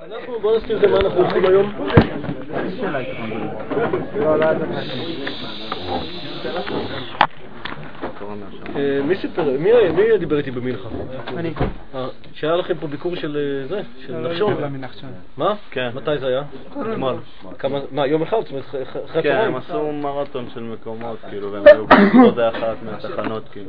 בוא נזכיר זה מה אנחנו עושים היום. מי סיפר? מי דיבר איתי במנחה? אני. שהיה לכם פה ביקור של זה? של נחשון? מה? כן. מתי זה היה? אתמול. מה, יום אחד? זאת אומרת, אחרי כן, הצהריים? הם עשו מרתון של מקומות, כאילו, והם היו בעוד אחת מהתחנות, כאילו.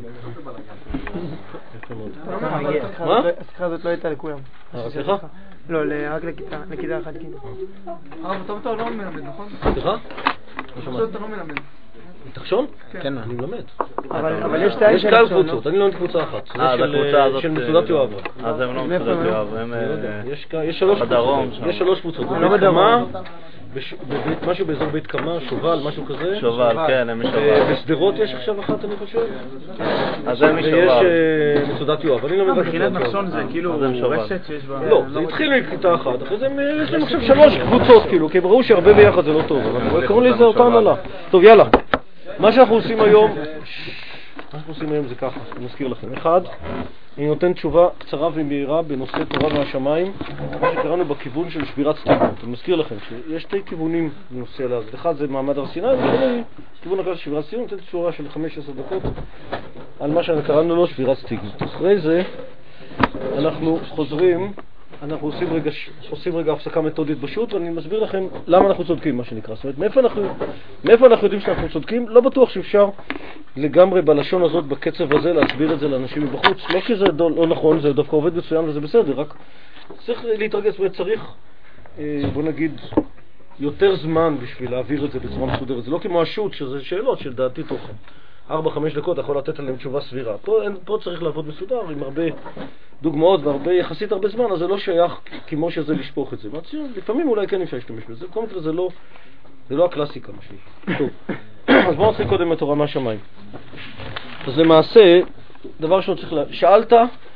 מה? השיחה הזאת לא הייתה לכולם. סליחה? לא, רק לכיתה אחת, כאילו. אתה לא מלמד, נכון? סליחה? אתה לא מלמד. תחשון? כן. אני מלמד. אבל יש שתיים יש כמה קבוצות, אני לא עם קבוצה אחת. זה הקבוצה הזאת. של מצודת יואב. אז הם לא מצודת יואב, הם בדרום. יש שלוש קבוצות. לא בדרום. משהו באזור בית קמה, שובל, משהו כזה. שובל, כן, הם משובל. בסדרות יש עכשיו אחת, אני חושב. אז הם משובל. ויש מצודת יואב. אני לא מבין. מכינת נחשון זה כאילו רשת שיש בה... לא, זה התחיל מכיתה אחת. אחרי זה יש להם עכשיו שלוש קבוצות, כאילו, כי הם ראו שהרבה ביחד זה לא טוב. אבל קראו לזה אותה הנהלה. טוב, יאללה. מה שאנחנו עושים היום זה ככה, אני מזכיר לכם. אחד, אני נותן תשובה קצרה ומהירה בנושא תורה מהשמיים, מה שקראנו בכיוון של שבירת סטיגמות. אני מזכיר לכם שיש שתי כיוונים בנושא הזה. אחד זה מעמד הר סיני, וכן כיוון אחר של שבירת סטיגמות, נותן תשובה של 15 דקות על מה שקראנו לו שבירת סטיגמות. אחרי זה אנחנו חוזרים, אנחנו עושים רגע הפסקה מתודית בשו"ת, ואני מסביר לכם למה אנחנו צודקים, מה שנקרא. זאת אומרת, מאיפה אנחנו יודעים שאנחנו צודקים? לא בטוח שאפשר לגמרי בלשון הזאת, בקצב הזה, להסביר את זה לאנשים מבחוץ. לא כי זה לא נכון, זה דווקא עובד מצוין וזה בסדר, רק צריך להתרגש, וצריך, בוא נגיד, יותר זמן בשביל להעביר את זה בצורה מסודרת. זה לא כמו השו"ת, שזה שאלות של דעתי תוכן. 4-5 דקות יכול לתת עליהם תשובה סבירה. פה צריך לעבוד מסודר עם הרבה דוגמאות והרבה, יחסית הרבה זמן, אז זה לא שייך כמו שזה לשפוך את זה. לפעמים אולי כן אפשר להשתמש בזה. בכל מקרה זה לא הקלאסיקה משהו. טוב, אז בואו נתחיל קודם את תורה מהשמיים. אז למעשה, דבר ראשון צריך שאלת,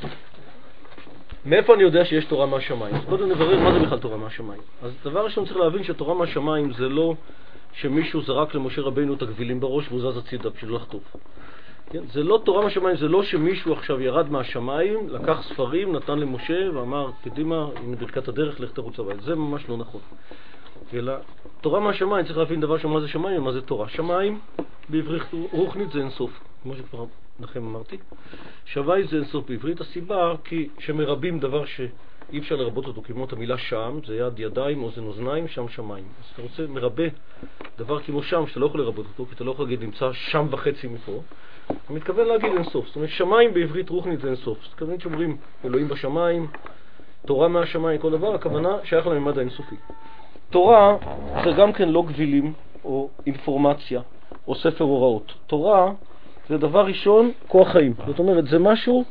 מאיפה אני יודע שיש תורה מהשמיים? אז קודם נברר מה זה בכלל תורה מהשמיים. אז דבר ראשון צריך להבין שתורה מהשמיים זה לא שמישהו זרק למשה רבינו את הגבילים בראש והוא זז הצידה בשביל לחטוף. כן? זה לא תורה מהשמיים, זה לא שמישהו עכשיו ירד מהשמיים, לקח ספרים, נתן למשה ואמר, קדימה, הנה ברכת הדרך, לך תרוץ הבית. זה ממש לא נכון. אלא, תורה מהשמיים, צריך להבין דבר שמה זה שמיים ומה זה תורה. שמיים, בעברית רוחנית זה אינסוף, כמו שכבר לכם אמרתי. שווה זה אינסוף בעברית, הסיבה כי שמרבים דבר שאי אפשר לרבות אותו, כמו את המילה שם, זה יד ידיים, אוזן אוזניים, שם שמיים. אז אתה רוצה מרבה דבר כמו שם, שאתה לא יכול לרבות אותו, כי אתה לא יכול להגיד נמצא שם וחצי מפה, אני מתכוון להגיד אינסוף. זאת אומרת, שמיים בעברית רוחנית זה אינסוף. זאת אומרת שאומרים אלוהים בשמיים, תורה מהשמיים, כל דבר, הכוונה שייך לממד האינסופי. תורה זה גם כן לא גבילים או אינפורמציה או ספר הוראות. תורה זה דבר ראשון כוח חיים. זאת אומרת, זה משהו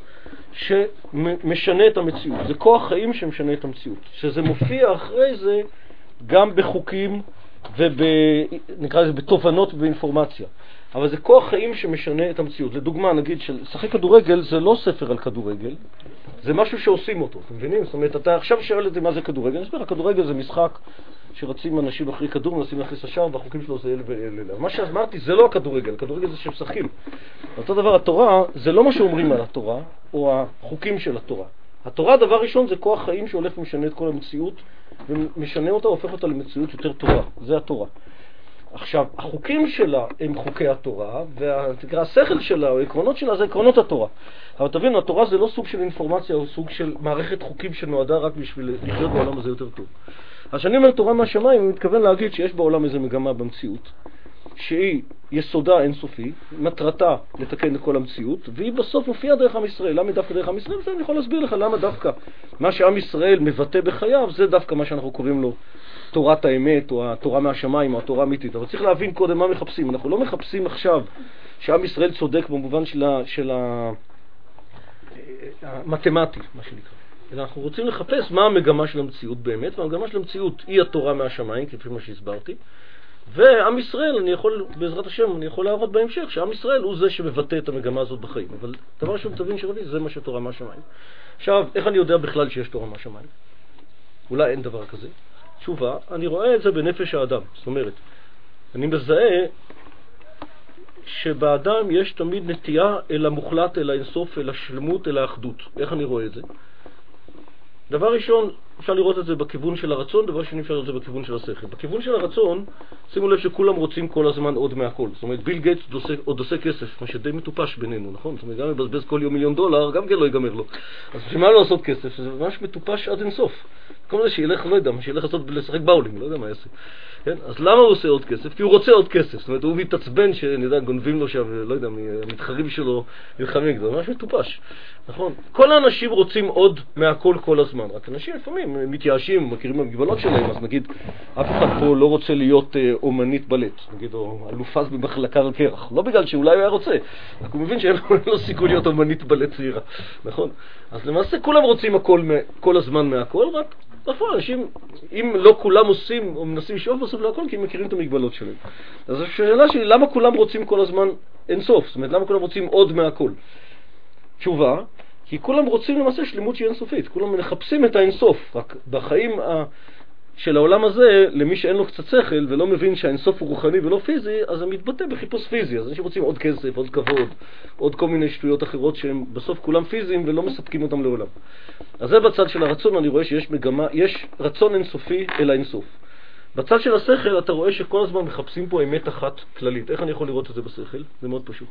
שמשנה את המציאות. זה כוח חיים שמשנה את המציאות. שזה מופיע אחרי זה גם בחוקים נקרא לזה בתובנות ובאינפורמציה. אבל זה כוח חיים שמשנה את המציאות. לדוגמה, נגיד, לשחק כדורגל זה לא ספר על כדורגל, זה משהו שעושים אותו, אתם מבינים? זאת אומרת, אתה עכשיו שואל את זה מה זה כדורגל. אני אסביר, הכדורגל זה משחק שרצים אנשים אחרי כדור, מנסים להכניס לשער, והחוקים שלו זה אלה ואלה. מה שאמרתי, זה לא הכדורגל, הכדורגל זה שמשחקים. אותו דבר, התורה, זה לא מה שאומרים על התורה, או החוקים של התורה. התורה, דבר ראשון, זה כוח חיים שהולך ומשנה את כל המציאות, ומשנה אותה, הופך אותה למציאות יותר טובה. זה התורה. עכשיו, החוקים שלה הם חוקי התורה, והשכל שלה, או העקרונות שלה, זה עקרונות התורה. אבל תבינו, התורה זה לא סוג של אינפורמציה, או סוג של מערכת חוקים שנועדה רק בשביל לחיות בעולם הזה יותר טוב. אז כשאני אומר תורה מהשמיים, אני מתכוון להגיד שיש בעולם איזו מגמה במציאות, שהיא יסודה אינסופי, מטרתה לתקן את כל המציאות, והיא בסוף מופיעה דרך עם ישראל. למה דווקא דרך עם ישראל? אני יכול להסביר לך למה דווקא מה שעם ישראל מבטא בחייו, זה דווקא מה שאנחנו קוראים לו תורת האמת, או התורה מהשמיים, או התורה האמיתית. אבל צריך להבין קודם מה מחפשים. אנחנו לא מחפשים עכשיו שעם ישראל צודק במובן של המתמטי, מה שנקרא. אלא אנחנו רוצים לחפש מה המגמה של המציאות באמת, והמגמה של המציאות היא התורה מהשמיים, כפי מה שהסברתי. ועם ישראל, אני יכול, בעזרת השם, אני יכול להראות בהמשך, שעם ישראל הוא זה שמבטא את המגמה הזאת בחיים. אבל דבר שהוא תבין שרבי, זה מה שתורה מהשמיים. עכשיו, איך אני יודע בכלל שיש תורה מהשמיים? אולי אין דבר כזה. תשובה, אני רואה את זה בנפש האדם. זאת אומרת, אני מזהה שבאדם יש תמיד נטייה אל המוחלט, אל האינסוף, אל השלמות, אל האחדות. איך אני רואה את זה? דבר ראשון, אפשר לראות את זה בכיוון של הרצון, דבר שני אפשר לראות את זה בכיוון של השכל. בכיוון של הרצון, שימו לב שכולם רוצים כל הזמן עוד מהכל. זאת אומרת, ביל גייטס עוד עושה כסף, מה שדי מטופש בינינו, נכון? זאת אומרת, גם מבזבז כל יום $1,000,000, גם כן לא ייגמר לו. אז שמה לא לעשות כסף? זה ממש מטופש עד אינסוף. כל זה שילך, לא יודע, שילך לשחק באולינג, לא יודע מה יעשה. כן? אז למה הוא עושה עוד כסף? כי הוא רוצה עוד כסף. זאת אומרת, הוא מתעצבן שנדע, גונבים לו שם, לא יודע, המתחרים שלו נלחמים נגדו. ממש מטופש. נכון? כל האנשים רוצים עוד מהכל כל הזמן. רק אנשים לפעמים מתייאשים, מכירים המגבלות שלהם, אז נגיד, אף אחד פה לא רוצה להיות אומנית בלט, נגיד, או אלופה במחלקה על קרח. לא בגלל שאולי הוא היה רוצה, רק הוא מבין שאין לו סיכוי להיות אומנית בלט צעירה. נכון? אז למעשה כולם רוצים הכל, כל הזמן מהכל, רק נכון, אנשים, אם לא כולם עושים או מנסים לשאוף בסוף להכל, כי הם מכירים את המגבלות שלהם. אז השאלה שלי, למה כולם רוצים כל הזמן אינסוף? זאת אומרת, למה כולם רוצים עוד מהכל? תשובה, כי כולם רוצים למעשה שלמות שהיא אינסופית. כולם מחפשים את האינסוף. רק בחיים של העולם הזה, למי שאין לו קצת שכל ולא מבין שהאינסוף הוא רוחני ולא פיזי, אז זה מתבטא בחיפוש פיזי. אז אנשים רוצים עוד כסף, עוד כבוד, עוד כל מיני שטויות אחרות שהם בסוף כולם פיזיים ולא מספקים אותם לעולם. אז זה בצד של הרצון, אני רואה שיש מגמה, יש רצון אינסופי אל האינסוף. בצד של השכל אתה רואה שכל הזמן מחפשים פה אמת אחת כללית. איך אני יכול לראות את זה בשכל? זה מאוד פשוט.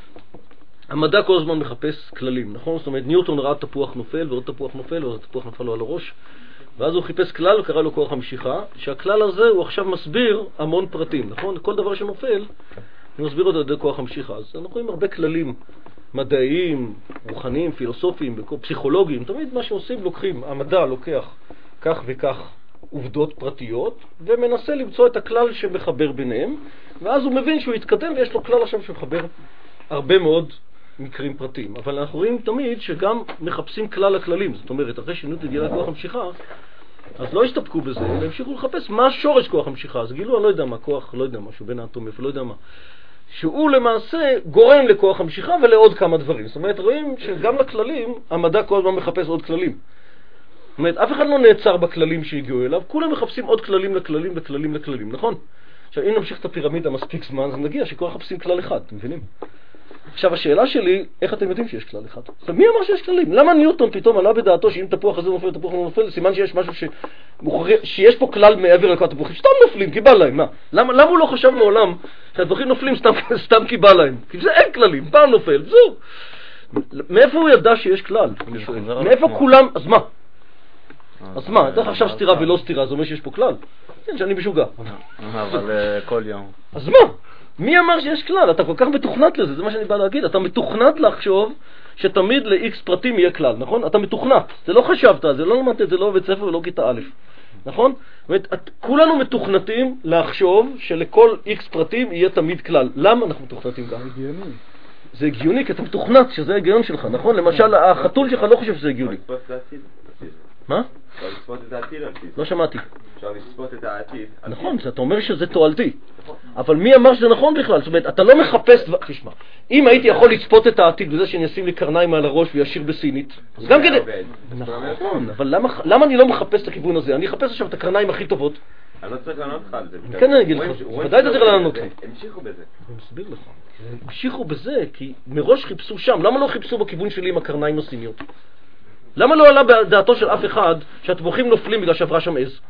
המדע כל הזמן מחפש כללים, נכון? זאת אומרת, ניוטון ראה תפוח נופל ועוד תפוח נופל ועוד תפוח נפל לו על הראש, ואז הוא חיפש כלל וקרא לו כוח המשיכה, שהכלל הזה הוא עכשיו מסביר המון פרטים, נכון? כל דבר שנופל, הוא מסביר אותו על ידי כוח המשיכה. אז אנחנו רואים הרבה כללים מדעיים, רוחניים, פילוסופיים, פסיכולוגיים, תמיד מה שעושים לוקחים, המדע לוקח כך וכך עובדות פרטיות, ומנסה למצוא את הכלל שמחבר ביניהם, ואז הוא מבין שהוא יתקדם ויש לו כלל עכשיו שמחבר הרבה מאוד מקרים פרטיים. אבל אנחנו רואים תמיד שגם מחפשים כלל הכללים. זאת אומרת, אחרי שינות לגילה כוח המשיכה, אז לא הסתפקו בזה, הם המשיכו לחפש מה שורש כוח המשיכה. אז גילו, אני לא יודע מה, כוח, לא יודע מה, שהוא בין האטומים, לא יודע מה. שהוא למעשה גורם לכוח המשיכה ולעוד כמה דברים. זאת אומרת, רואים שגם לכללים, המדע כל הזמן מחפש עוד כללים. זאת אומרת, אף אחד לא נעצר בכללים שהגיעו אליו, כולם מחפשים עוד כללים לכללים לכללים לכללים, נכון? עכשיו, אם נמשיך את הפירמידה מספיק זמן, אז נגיע שכולם מחפשים כלל אחד, אתם מבינים? עכשיו, השאלה שלי, איך אתם יודעים שיש כלל אחד? עכשיו, מי אמר שיש כללים? למה ניוטון פתאום עלה בדעתו שאם תפוח הזה נופל, תפוח לא נופל, סימן שיש משהו שיש פה כלל מעבר לכל התפוחים, סתם נופלים, כי בא להם, מה? למה הוא לא חשב מעולם שהתפוחים נופלים סתם כי בא להם? כי זה אין כללים, פעם נופל, זהו. מאיפה הוא ידע שיש כלל? מאיפה כולם, אז מה? אז מה, אתה עכשיו סתירה ולא סתירה, זה אומר שיש פה כלל? כן, שאני משוגע. אבל כל יום. אז מה? מי אמר שיש כלל? אתה כל כך מתוכנת לזה, זה מה שאני בא להגיד. אתה מתוכנת לחשוב שתמיד ל-X פרטים יהיה כלל, נכון? אתה מתוכנת. זה לא חשבת, זה לא למדת את זה, לא בבית ספר ולא כיתה א', נכון? זאת אומרת, כולנו מתוכנתים לחשוב שלכל X פרטים יהיה תמיד כלל. למה אנחנו מתוכנתים גם? הגיוני. זה הגיוני, כי אתה מתוכנת שזה ההגיון שלך, נכון? למשל, החתול שלך לא חושב שזה הגיוני. מה? אפשר לצפות את העתיד על פיזי. לא שמעתי. אפשר לצפות את העתיד. נכון, אתה אומר שזה תועלתי. אבל מי אמר שזה נכון בכלל? זאת אומרת, אתה לא מחפש... תשמע, אם הייתי יכול לצפות את העתיד בזה שאני אשים לי קרניים על הראש וישיר בסינית, אז גם כדי... נכון, אבל למה אני לא מחפש את הכיוון הזה? אני אחפש עכשיו את הקרניים הכי טובות. אני לא צריך לענות לך על זה. כן, אני אגיד לך. ודאי אתה צריך לענות לך. המשיכו בזה. אני מסביר לך. המשיכו בזה כי מראש חיפשו שם. למה לא חיפשו בכיוון שלי עם הקרניים הסיניות? למה לא עלה בדעתו של אף אחד שהטבוחים נופלים בגלל שעברה שם עז?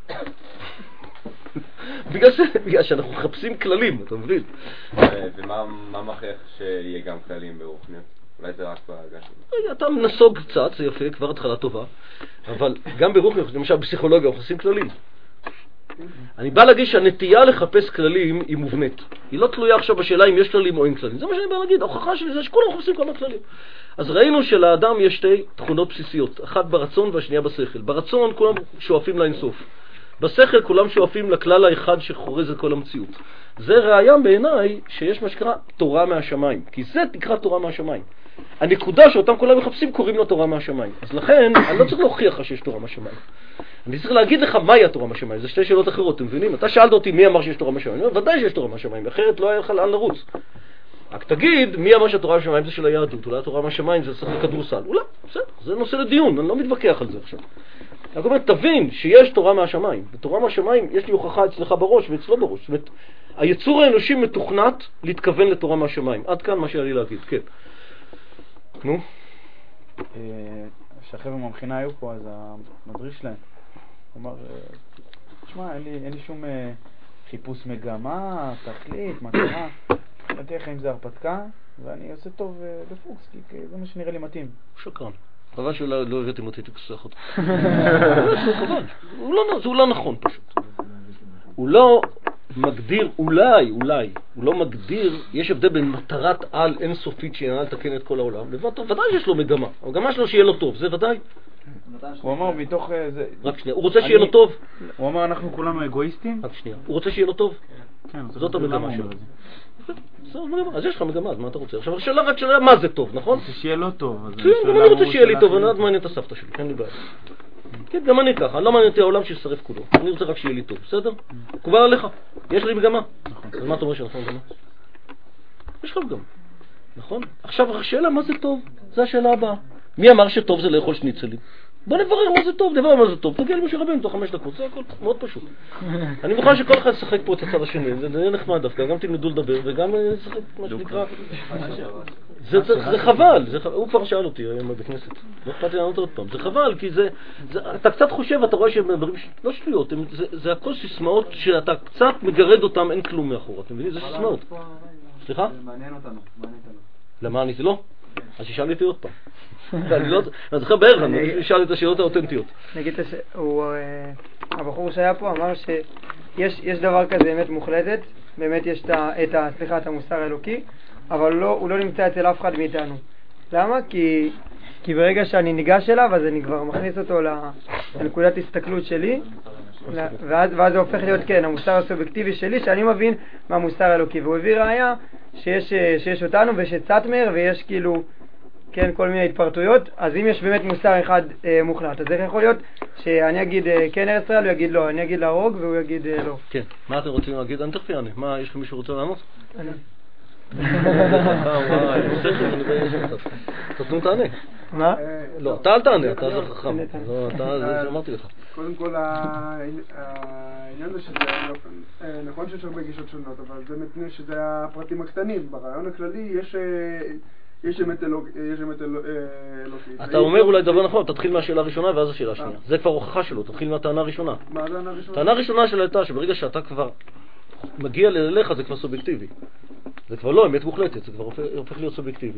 בגלל שאנחנו מחפשים כללים, אתה מבין? ומה מכריח שיהיה גם כללים ברוחניות? אולי זה רק בהגה שלנו. אתה נסוג קצת, זה יפה, כבר התחלה טובה. אבל גם ברוחניות, למשל בפסיכולוגיה, אנחנו עושים כללים. אני בא להגיד שהנטייה לחפש כללים היא מובנית. היא לא תלויה עכשיו בשאלה אם יש כללים או אין כללים. זה מה שאני בא להגיד, ההוכחה שלי זה שכולם מחפשים כל הכללים. אז ראינו שלאדם יש שתי תכונות בסיסיות, אחת ברצון והשנייה בשכל. ברצון כולם שואפים לאינסוף. בשכל כולם שואפים לכלל האחד שחורז את כל המציאות. זה ראיה בעיניי שיש מה שקרה תורה מהשמיים, כי זה תקרא תורה מהשמיים. הנקודה שאותם כולם מחפשים קוראים לו תורה מהשמיים. אז לכן אני לא צריך להוכיח לך שיש תורה מהשמיים. אני צריך להגיד לך מהי התורה מהשמיים. זה שתי שאלות אחרות, אתם מבינים? אתה שאלת אותי מי אמר שיש תורה מהשמיים. אני אומר, ודאי שיש תורה מהשמיים, אחרת לא היה לך לאן לרוץ. רק תגיד, מי אמר שהתורה מהשמיים זה של היהדות? אולי התורה מהשמיים זה צריך לכדורסל. אולי, בסדר, זה נושא לדיון, אני לא מתווכח על זה עכשיו. אני אומר, תבין שיש תורה מהשמיים. בתורה מהשמיים יש לי הוכחה אצלך בראש ואצלו בראש. זאת אומרת, היצור האנושי מתוכנת להתכוון לתורה מהשמיים. עד כאן מה שהיה לי להגיד, כן. נו? שהחבר'ה מהמכינה היו פה, אז המדריך שלהם, הוא אמר, תשמע, אין לי שום חיפוש מגמה, תכלית, מטרה, נתתי לך אם זה הרפתקה, ואני עושה טוב בפוקס, כי זה מה שנראה לי מתאים. שקרן. חבל שלא הבאתם אותי תכסח אותו. חבל. זה לא נכון פשוט. הוא לא מגדיר, אולי, הוא לא מגדיר, יש הבדל בין מטרת על אינסופית שינה לתקן את כל העולם, ודאי יש לו מגמה, המגמה שלו שיהיה לו טוב, זה ודאי. הוא אמר מתוך זה... רק שנייה, הוא רוצה שיהיה לו טוב. הוא אמר אנחנו כולנו אגואיסטים? רק שנייה, הוא רוצה שיהיה לו טוב. כן, זאת המגמה שלו. אז יש לך מגמה, אז מה אתה רוצה? עכשיו השאלה רק שאלה מה זה טוב, נכון? זה שיהיה לא טוב. כן, גם אני רוצה שיהיה לי טוב, אני לא מעניין את הסבתא שלי, אין לי בעיה. כן, גם אני ככה, אני לא מעניין אותי העולם שישרף כולו, אני רוצה רק שיהיה לי טוב, בסדר? מקובל עליך, יש לי מגמה. אז מה אתה אומר שאנחנו מגמה? יש לך מגמה, נכון? עכשיו השאלה מה זה טוב, זו השאלה הבאה. מי אמר שטוב זה לאכול שניצלים? בוא נברר מה זה טוב, דבר מה זה טוב, תגיע למשה רבנו תוך 5 דקות, זה הכל מאוד פשוט. אני מוכן שכל אחד ישחק פה את הצד השני, זה נחמד דווקא, גם תלמדו לדבר וגם ישחק מה שנקרא. זה חבל, הוא כבר שאל אותי היום בכנסת, לא אכפת לי לענות עוד פעם, זה חבל כי אתה קצת חושב, אתה רואה שהם מדברים, לא שטויות, זה הכל סיסמאות שאתה קצת מגרד אותם, אין כלום מאחור, אתם מבינים? זה סיסמאות. סליחה? מעניין אותנו, מעניין אותנו. למה עניתי לו? אז תשאל אותי עוד פעם. אני זוכר בערך, אני אשאל את השאלות האותנטיות. נגיד, הבחור שהיה פה אמר שיש דבר כזה אמת מוחלטת, באמת יש את המוסר האלוקי, אבל הוא לא נמצא אצל אף אחד מאיתנו. למה? כי ברגע שאני ניגש אליו, אז אני כבר מכניס אותו לנקודת הסתכלות שלי, ואז זה הופך להיות, כן, המוסר הסובייקטיבי שלי, שאני מבין מה המוסר האלוקי. והוא הביא ראיה שיש אותנו ויש את סאטמר ויש כאילו, כן, כל מיני התפרטויות. אז אם יש באמת מוסר אחד מוחלט, אז איך יכול להיות שאני אגיד כן ארץ ישראל, הוא יגיד לא, אני אגיד להרוג והוא יגיד לא. כן, מה אתם רוצים להגיד? אני תכף יענה. מה, יש לכם מישהו רוצה לענות? אני. תתנו תענה. מה? לא, אתה אל תענה, אתה זה חכם. זה אמרתי לך. קודם כל העניין זה שזה נכון שיש הרבה גישות שונות, אבל זה מפני שזה הפרטים הקטנים. ברעיון הכללי יש אמת אלוקית. אתה אומר אולי דבר נכון, תתחיל מהשאלה הראשונה ואז השאלה השנייה. זה כבר הוכחה שלו, תתחיל מהטענה הראשונה. מה הטענה הראשונה? הטענה הראשונה שלה הייתה שברגע שאתה כבר מגיע אליך זה כבר סובייקטיבי. זה כבר לא אמת מוחלטת, זה כבר הופך להיות סובייקטיבי.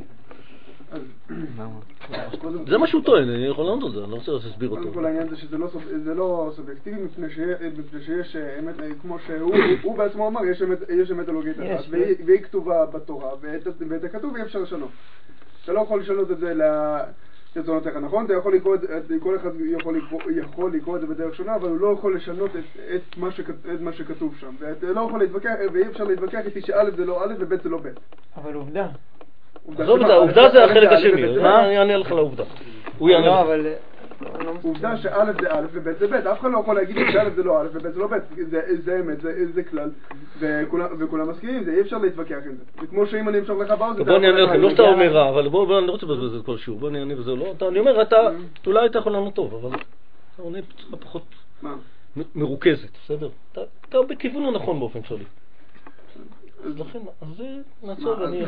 זה מה שהוא טוען, אני יכול לענות על זה, אני לא רוצה להסביר אותו. קודם כל העניין זה שזה לא סובייקטיבי, מפני שיש אמת, כמו שהוא בעצמו אמר, יש אמת אלוקית אחת, והיא כתובה בתורה, ואת הכתוב אי אפשר לשנות. אתה לא יכול לשנות את זה לרצונותיך, נכון? כל אחד יכול לקרוא את זה בדרך שונה, אבל הוא לא יכול לשנות את מה שכתוב שם. ואתה לא יכול להתווכח, ואי אפשר להתווכח איתי שא' זה לא א' וב' זה לא ב'. אבל עובדה. עובדה זה החלק השני, אני אענה לך לעובדה. הוא יענה לך. עובדה שא' זה א' וב' זה ב', אף אחד לא יכול להגיד שא' זה לא א' וב' זה לא ב', זה אמת, זה כלל, וכולם מסכימים, אי אפשר להתווכח עם זה. זה כמו שאם אני אמשוך לך באוזן... בוא אני אענה לכם, לא שאתה אומר רע, אבל בוא, אני לא רוצה לבזבז את כל שיעור, בוא אני אענה וזה לא, אני אומר, אולי אתה יכול לענות טוב, אבל אתה עונה בצורה פחות מרוכזת, בסדר? אתה בכיוון הנכון באופן כללי. אז לכן, אז זה נעצור ואני...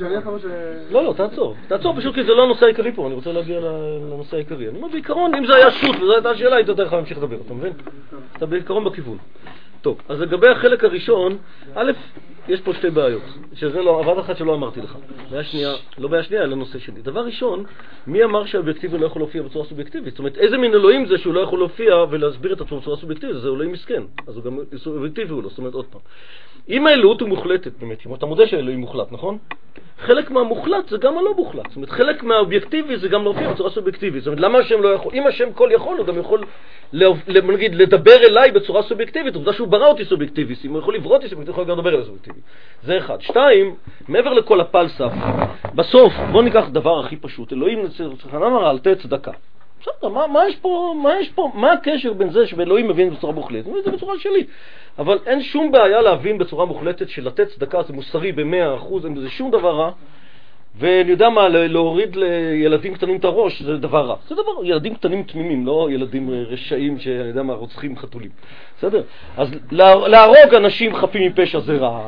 לא, תעצור פשוט כי זה לא הנושא העיקרי פה, אני רוצה להגיע לנושא העיקרי. אני אומר, בעיקרון, אם זה היה שוט וזו הייתה השאלה, היית יותר לך להמשיך לדבר, אתה מבין? אתה בעיקרון בכיוון. טוב, אז לגבי החלק הראשון, א', יש פה שתי בעיות, שזה לא, עבד אחת שלא אמרתי לך. בעיה שנייה, לא בעיה שנייה, אלא נושא שלי. דבר ראשון, מי אמר שהאובייקטיבי לא יכול להופיע בצורה סובייקטיבית? זאת אומרת, איזה מין אלוהים זה שהוא לא יכול להופיע ולהסביר את עצמו בצורה סובייקטיבית? זה אלוהים מסכן, אז הוא גם אובייקטיבי הוא לא, זאת אומרת עוד פעם. אם האלוהות הוא מוחלטת, באמת, אתה מודה שהאלוהים מוחלט, נכון? חלק מהמוחלט זה גם הלא מוחלט, זאת אומרת, חלק מהאובייקטיבי זה גם להופיע בצורה סובייקטיבית, זאת אומרת, למה השם לא יכול? אם השם כל יכול, הוא גם יכול נגיד, לדבר אליי בצורה סובייקטיבית, עובדה שהוא ברא אותי סובייקטיבי, אם הוא יכול לברוא אותי סובייקטיבי, הוא יכול גם לדבר אליי סובייקטיבי. זה אחד. שתיים, מעבר לכל הפלסף, בסוף, בוא ניקח דבר הכי פשוט, אלוהים אמר על תת צדקה. בסדר, מה הקשר בין זה שאלוהים מבין בצורה מוחלטת? זה בצורה שלי. אבל אין שום בעיה להבין בצורה מוחלטת שלתת צדקה זה מוסרי ב100%, אין בזה שום דבר רע. ואני יודע מה, להוריד לילדים קטנים את הראש זה דבר רע. זה דבר, ילדים קטנים תמימים, לא ילדים רשעים שאני יודע מה, רוצחים חתולים. בסדר? אז להרוג אנשים חפים מפשע זה רע,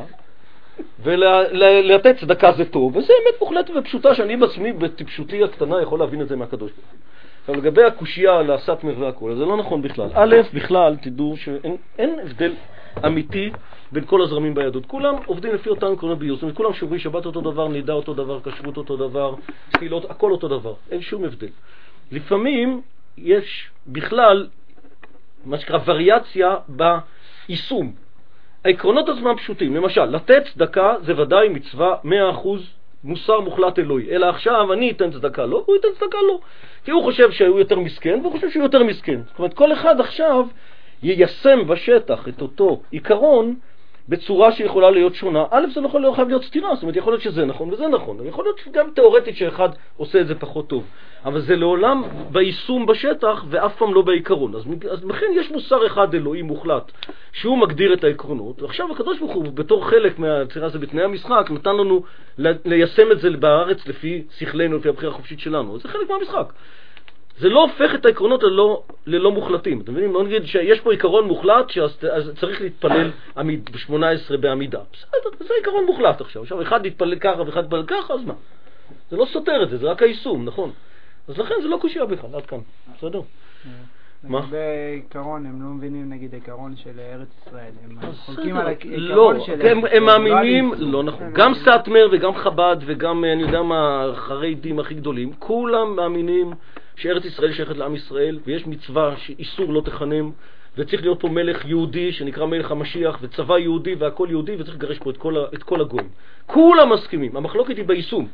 ולתת צדקה זה טוב, וזה אמת מוחלטת ופשוטה שאני בעצמי בטיפשותי הקטנה יכול להבין את זה מהקדוש ברוך הוא. עכשיו, לגבי הקושייה על הסאטמר והכל, זה לא נכון בכלל. א', בכלל, תדעו שאין הבדל אמיתי בין כל הזרמים ביהדות. כולם עובדים לפי אותם עקרונות ביוס, זאת אומרת, כולם שומרי שבת אותו דבר, נידה אותו דבר, כשרות אותו דבר, תפילות, הכל אותו דבר. אין שום הבדל. לפעמים יש בכלל מה שקרה וריאציה ביישום. העקרונות עצמם פשוטים. למשל, לתת צדקה זה ודאי מצווה 100% מוסר מוחלט אלוהי. אלא עכשיו אני אתן צדקה לא, הוא ייתן צדקה לא. כי הוא חושב שהוא יותר מסכן, והוא חושב שהוא יותר מסכן. זאת אומרת, כל אחד עכשיו יישם בשטח את אותו עיקרון בצורה שיכולה להיות שונה. א', זה לא חייב להיות סתירה, זאת אומרת, יכול להיות שזה נכון וזה נכון. יכול להיות גם תיאורטית שאחד עושה את זה פחות טוב. אבל זה לעולם ביישום בשטח ואף פעם לא בעיקרון. אז לכן יש מוסר אחד אלוהי מוחלט שהוא מגדיר את העקרונות. ועכשיו הקדוש ברוך הוא בתור חלק מהצירה הזה בתנאי המשחק נתן לנו ליישם את זה בארץ לפי שכלנו, לפי הבחירה החופשית שלנו. זה חלק מהמשחק. זה לא הופך את העקרונות ללא מוחלטים. אתם מבינים? לא נגיד שיש פה עיקרון מוחלט שצריך להתפלל ב-18 בעמידה. בסדר, זה עיקרון מוחלט עכשיו. עכשיו אחד יתפלל ככה ואחד יתפלל ככה, אז מה? זה לא סותר את זה, זה רק היישום, נכון? אז לכן זה לא קושייה בכלל, עד כאן. בסדר? מה? בעיקרון הם לא מבינים נגיד עיקרון של ארץ ישראל. הם חולקים על העיקרון של ארץ ישראל. הם מאמינים, לא נכון. גם סאטמר וגם חב"ד וגם אני יודע מה, חרדים הכי גדולים, כולם מאמינים שארץ ישראל שייכת לעם ישראל, ויש מצווה שאיסור לא תחנם, וצריך להיות פה מלך יהודי שנקרא מלך המשיח, וצבא יהודי והכל יהודי, וצריך לגרש פה את כל הגויים. כולם מסכימים, המחלוקת היא ביישום.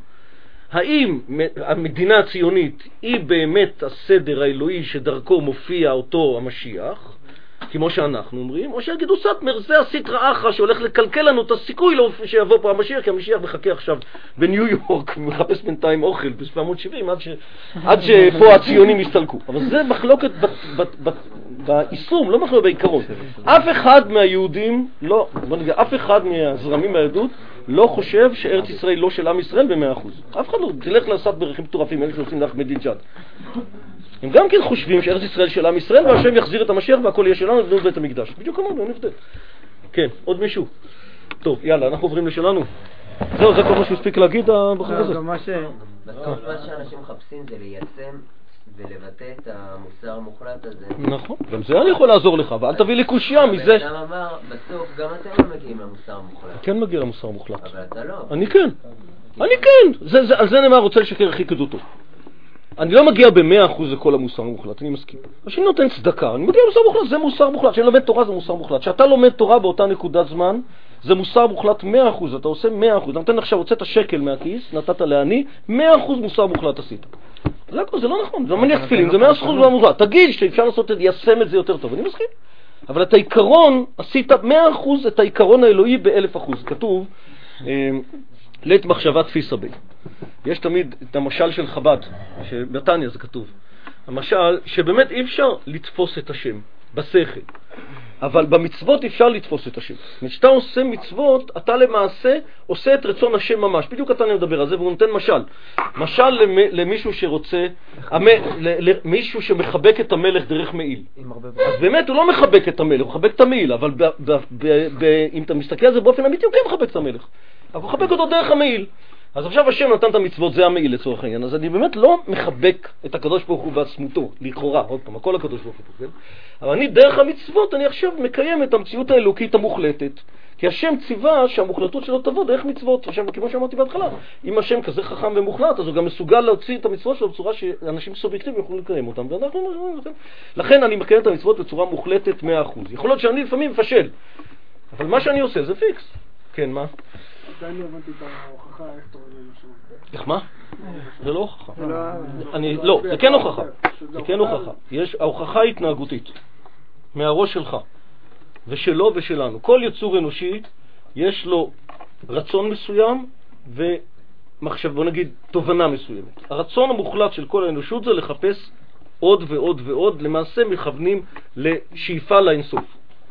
האם המדינה הציונית היא באמת הסדר האלוהי שדרכו מופיע אותו המשיח, כמו שאנחנו אומרים, או שיגידו סאטמר, זה הסטרא אחרא שהולך לקלקל לנו את הסיכוי שיבוא פה המשיח, כי המשיח מחכה עכשיו בניו יורק, מחפש בינתיים אוכל ב-770, עד שפה הציונים יסתלקו. אבל זה מחלוקת ביישום, לא מחלוקת בעיקרון. אף אחד מהיהודים, לא, אף אחד מהזרמים ביהדות, לא חושב שארץ ישראל לא של עם ישראל ב-100%. אף אחד לא, תלך לעשות ברכים מטורפים, אלה שעושים לאחמדינג'אד. הם גם כן חושבים שארץ ישראל של עם ישראל, והשם יחזיר את המשיח והכל יהיה שלנו ובנות בית המקדש. בדיוק כמובן, אין הבדל. כן, עוד מישהו? טוב, יאללה, אנחנו עוברים לשלנו. זהו, זה כל מה שהספיק להגיד בחוק הזה. בסוף מה שאנשים מחפשים זה ליישם ולבטא את המוסר המוחלט הזה. נכון, גם זה אני יכול לעזור לך, ואל תביא לי קושיה מזה. אדם אמר, בסוף גם אתם לא מגיעים למוסר המוחלט. כן מגיע למוסר המוחלט. אבל אתה לא. אני כן. על זה נאמר רוצה לשקר הכי כדותו. אני לא מגיע ב-100% לכל המוסר המוחלט, אני מסכים. כשאני נותן צדקה, אני מגיע למוסר מוחלט, זה מוסר מוחלט. כשאני לומד תורה זה מוסר מוחלט. כשאתה לומד תורה באותה נקודת זמן, זה מוסר מוחלט 100%, אתה עושה 100%. אתה נותן עכשיו, הוצאת שקל מהכיס, נתת לעני, 100% מוסר מוחלט עשית. זה הכל, זה לא נכון, זה לא מניח תפילים, זה 100% מוחלט. תגיד שאפשר ליישם את זה יותר טוב, אני מסכים. אבל את העיקרון, עשית 100% את העיקרון האלוהי ב-1000%. כתוב, לית מחשבה תפיסה בי. יש תמיד את המשל של חב"ד, שבתניא זה כתוב. המשל שבאמת אי אפשר לתפוס את השם בשכל, אבל במצוות אפשר לתפוס את השם. כשאתה עושה מצוות, אתה למעשה עושה את רצון השם ממש. בדיוק התניא מדבר על זה, והוא נותן משל. משל למישהו שרוצה, מישהו שמחבק את המלך דרך מעיל. אז באמת הוא לא מחבק את המלך, הוא מחבק את המעיל, אבל אם אתה מסתכל על זה באופן אמיתי, הוא כן מחבק את המלך. אבל הוא מחבק אותו דרך המעיל. אז עכשיו השם נתן את המצוות, זה המעיל לצורך העניין. אז אני באמת לא מחבק את הקדוש ברוך הוא בעצמותו, לכאורה, עוד פעם, הכל הקדוש ברוך הוא, כן? אבל אני דרך המצוות, אני עכשיו מקיים את המציאות האלוקית המוחלטת. כי השם ציווה שהמוחלטות שלו תבוא דרך מצוות. עכשיו, כמו שאמרתי בהתחלה, אם השם כזה חכם ומוחלט, אז הוא גם מסוגל להוציא את המצוות שלו בצורה שאנשים סובייקטיביים יוכלו לקיים אותם. לכן אני מקיים את המצוות בצורה מוחלטת 100%. יכול להיות שאני לפעמים מפשל, אבל מה שאני עושה זה פיקס. כן, מה? עדיין לא הבנתי את ההוכחה איך תורדים לשם. איך מה? זה לא הוכחה. לא, זה כן הוכחה. זה כן הוכחה. ההוכחה היא התנהגותית. מהראש שלך. ושלו ושלנו. כל יצור אנושי יש לו רצון מסוים ומחשב, בוא נגיד, תובנה מסוימת. הרצון המוחלט של כל האנושות זה לחפש עוד ועוד ועוד. למעשה מכוונים לשאיפה לאינסוף.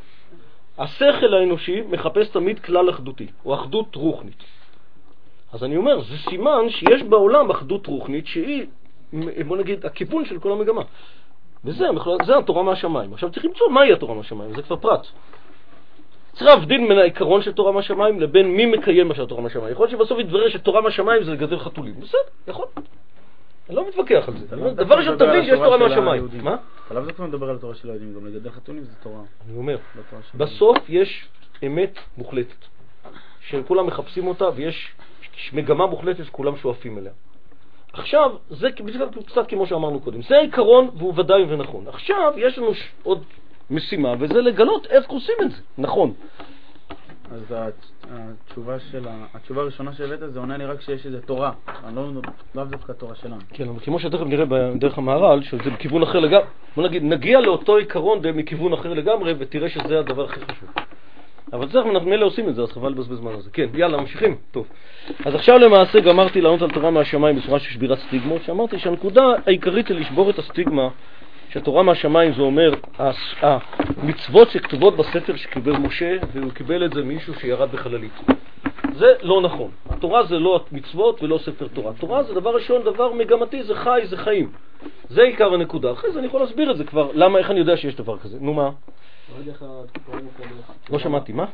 השכל האנושי מחפש תמיד כלל אחדותי, או אחדות רוחנית. אז אני אומר, זה סימן שיש בעולם אחדות רוחנית שהיא, בוא נגיד, הכיוון של כל המגמה. וזה התורה מהשמיים. עכשיו צריך למצוא מהי התורה מהשמיים, זה כבר פרט. צריך להבדיל בין העיקרון של תורה מהשמיים לבין מי מקיים מה של התורה מהשמיים. יכול להיות שבסוף יתברר שתורה מהשמיים זה לגדל חתולים. בסדר, יכול. אני לא מתווכח על זה. דבר ראשון תבין שיש תורה מהשמיים. מה? אתה לאו דווקא מדבר על התורה של היהודים, גם לגדל חתולים זה תורה. אני אומר, בסוף יש אמת מוחלטת, שכולם מחפשים אותה, ויש מגמה מוחלטת שכולם שואפים אליה. עכשיו, זה קצת כמו שאמרנו קודם, זה העיקרון והוא ודאי ונכון. עכשיו יש לנו עוד משימה, וזה לגלות איך עושים את זה, נכון. אז התשובה הראשונה שהבאת זה עונה לי רק שיש איזה תורה, אני לא דווקא התורה שלנו. כן, אבל כמו שתכף נראה בדרך המהר"ל, שזה בכיוון אחר לגמרי, בוא נגיד, נגיע לאותו עיקרון מכיוון אחר לגמרי, ותראה שזה הדבר הכי חשוב. אבל צריך, אנחנו מלא עושים את זה, אז חבל לבזבז זמן על זה. כן, יאללה, ממשיכים. טוב. אז עכשיו למעשה גמרתי לענות על תורה מהשמיים בצורה של שבירת סטיגמות, שאמרתי שהנקודה העיקרית היא לשבור את הסטיגמה, שהתורה מהשמיים זה אומר, המצוות שכתובות בספר שקיבל משה, והוא קיבל את זה מישהו שירד בחללית. זה לא נכון. התורה זה לא מצוות ולא ספר תורה. תורה זה דבר ראשון, דבר מגמתי, זה חי, זה חיים. זה עיקר הנקודה. אחרי זה אני יכול להסביר את זה כבר, למה, איך אני יודע שיש דבר כזה. נו מה? לא שמעתי, מה?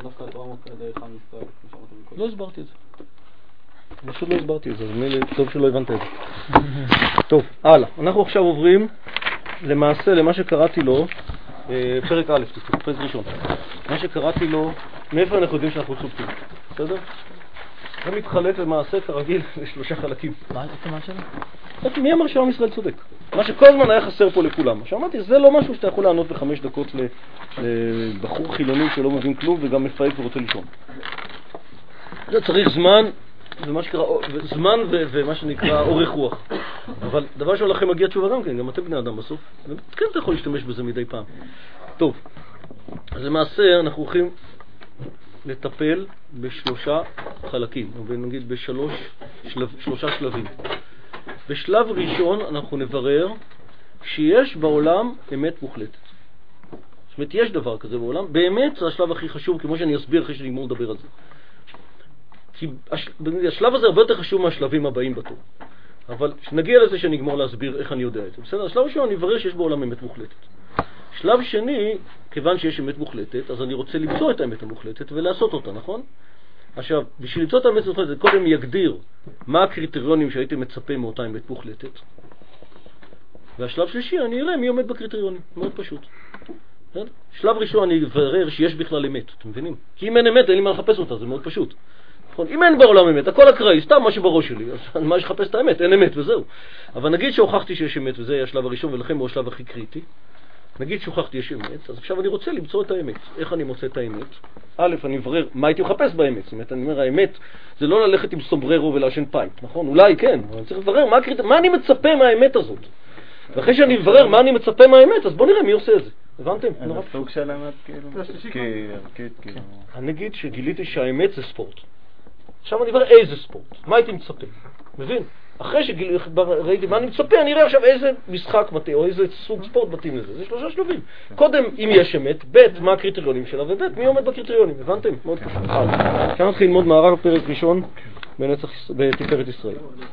לא הסברתי את זה. פשוט לא הסברתי את זה, אז טוב שלא הבנת את זה. טוב, הלאה. אנחנו עכשיו עוברים למעשה למה שקראתי לו, פרק א', פרק ראשון. מה שקראתי לו, מאיפה אנחנו יודעים שאנחנו צודקים? בסדר? זה מתחלק למעשה כרגיל לשלושה חלקים. מה זה מה שלו? מי אמר שעם ישראל צודק? מה שכל הזמן היה חסר פה לכולם. שאמרתי, זה לא משהו שאתה יכול לענות ב5 דקות לבחור חילוני שלא מבין כלום וגם מפהק ורוצה לישון. זה צריך זמן, זמן ומה שנקרא אורך רוח. אבל דבר שלכם מגיע תשובה גם כן, גם אתם בני אדם בסוף. כן, אתה יכול להשתמש בזה מדי פעם. טוב, אז למעשה אנחנו הולכים לטפל בשלושה חלקים, או נגיד בשלושה שלבים. בשלב ראשון אנחנו נברר שיש בעולם אמת מוחלטת. זאת אומרת, יש דבר כזה בעולם. באמת זה השלב הכי חשוב, כמו שאני אסביר אחרי שנגמור לדבר על זה. כי השלב הזה הרבה יותר חשוב מהשלבים הבאים בתור. אבל שנגיע לזה שנגמור להסביר איך אני יודע את זה. בסדר? השלב ראשון אני אברר שיש בעולם אמת מוחלטת. שלב שני, כיוון שיש אמת מוחלטת, אז אני רוצה למצוא את האמת המוחלטת ולעשות אותה, נכון? עכשיו, בשביל למצוא את האמת המוחלטת, קודם יגדיר מה הקריטריונים שהייתי מצפה מאותה אמת מוחלטת. והשלב שלישי, אני אראה מי עומד בקריטריונים. מאוד פשוט. שלב ראשון אני אברר שיש בכלל אמת, אתם מבינים? כי אם אין אמת, אין לי מה לחפש אותה, זה מאוד פשוט. נכון? אם אין בעולם אמת, הכל אקראי, סתם מה שבראש שלי, אז מה שחפש את האמת, אין אמת וזהו. אבל נגיד שהוכחתי שיש אמת, וזה היה השלב הראשון, ולכן הוא השלב הכי קריטי. נגיד שהוכחתי יש אמת, אז עכשיו אני רוצה למצוא את האמת. איך אני מוצא את האמת? א', אני אברר מה הייתי מחפש באמת. זאת אומרת, אני אומר, האמת זה לא ללכת עם סומבררו ולעשן פייפ, נכון? אולי כן, אבל אני צריך לברר מה אני מצפה מהאמת הזאת. ואחרי שאני אברר מה אני מצפה מהאמת, אז בוא נראה מי עושה את זה. הבנתם? זה סוג של אמת, כאילו. אני אגיד שגיליתי שהאמת זה ספורט. עכשיו אני אברר איזה ספורט. מה הייתי מצפה? מבין? אחרי שראיתי מה אני מצפה, אני אראה עכשיו איזה משחק מתאים, או איזה סוג ספורט מתאים לזה. זה שלושה שלבים. קודם, אם יש אמת, ב', מה הקריטריונים שלה, וב', מי עומד בקריטריונים. הבנתם? מאוד פשוט. כאן נתחיל ללמוד מהר"ל פרק ראשון בתפארת ישראל.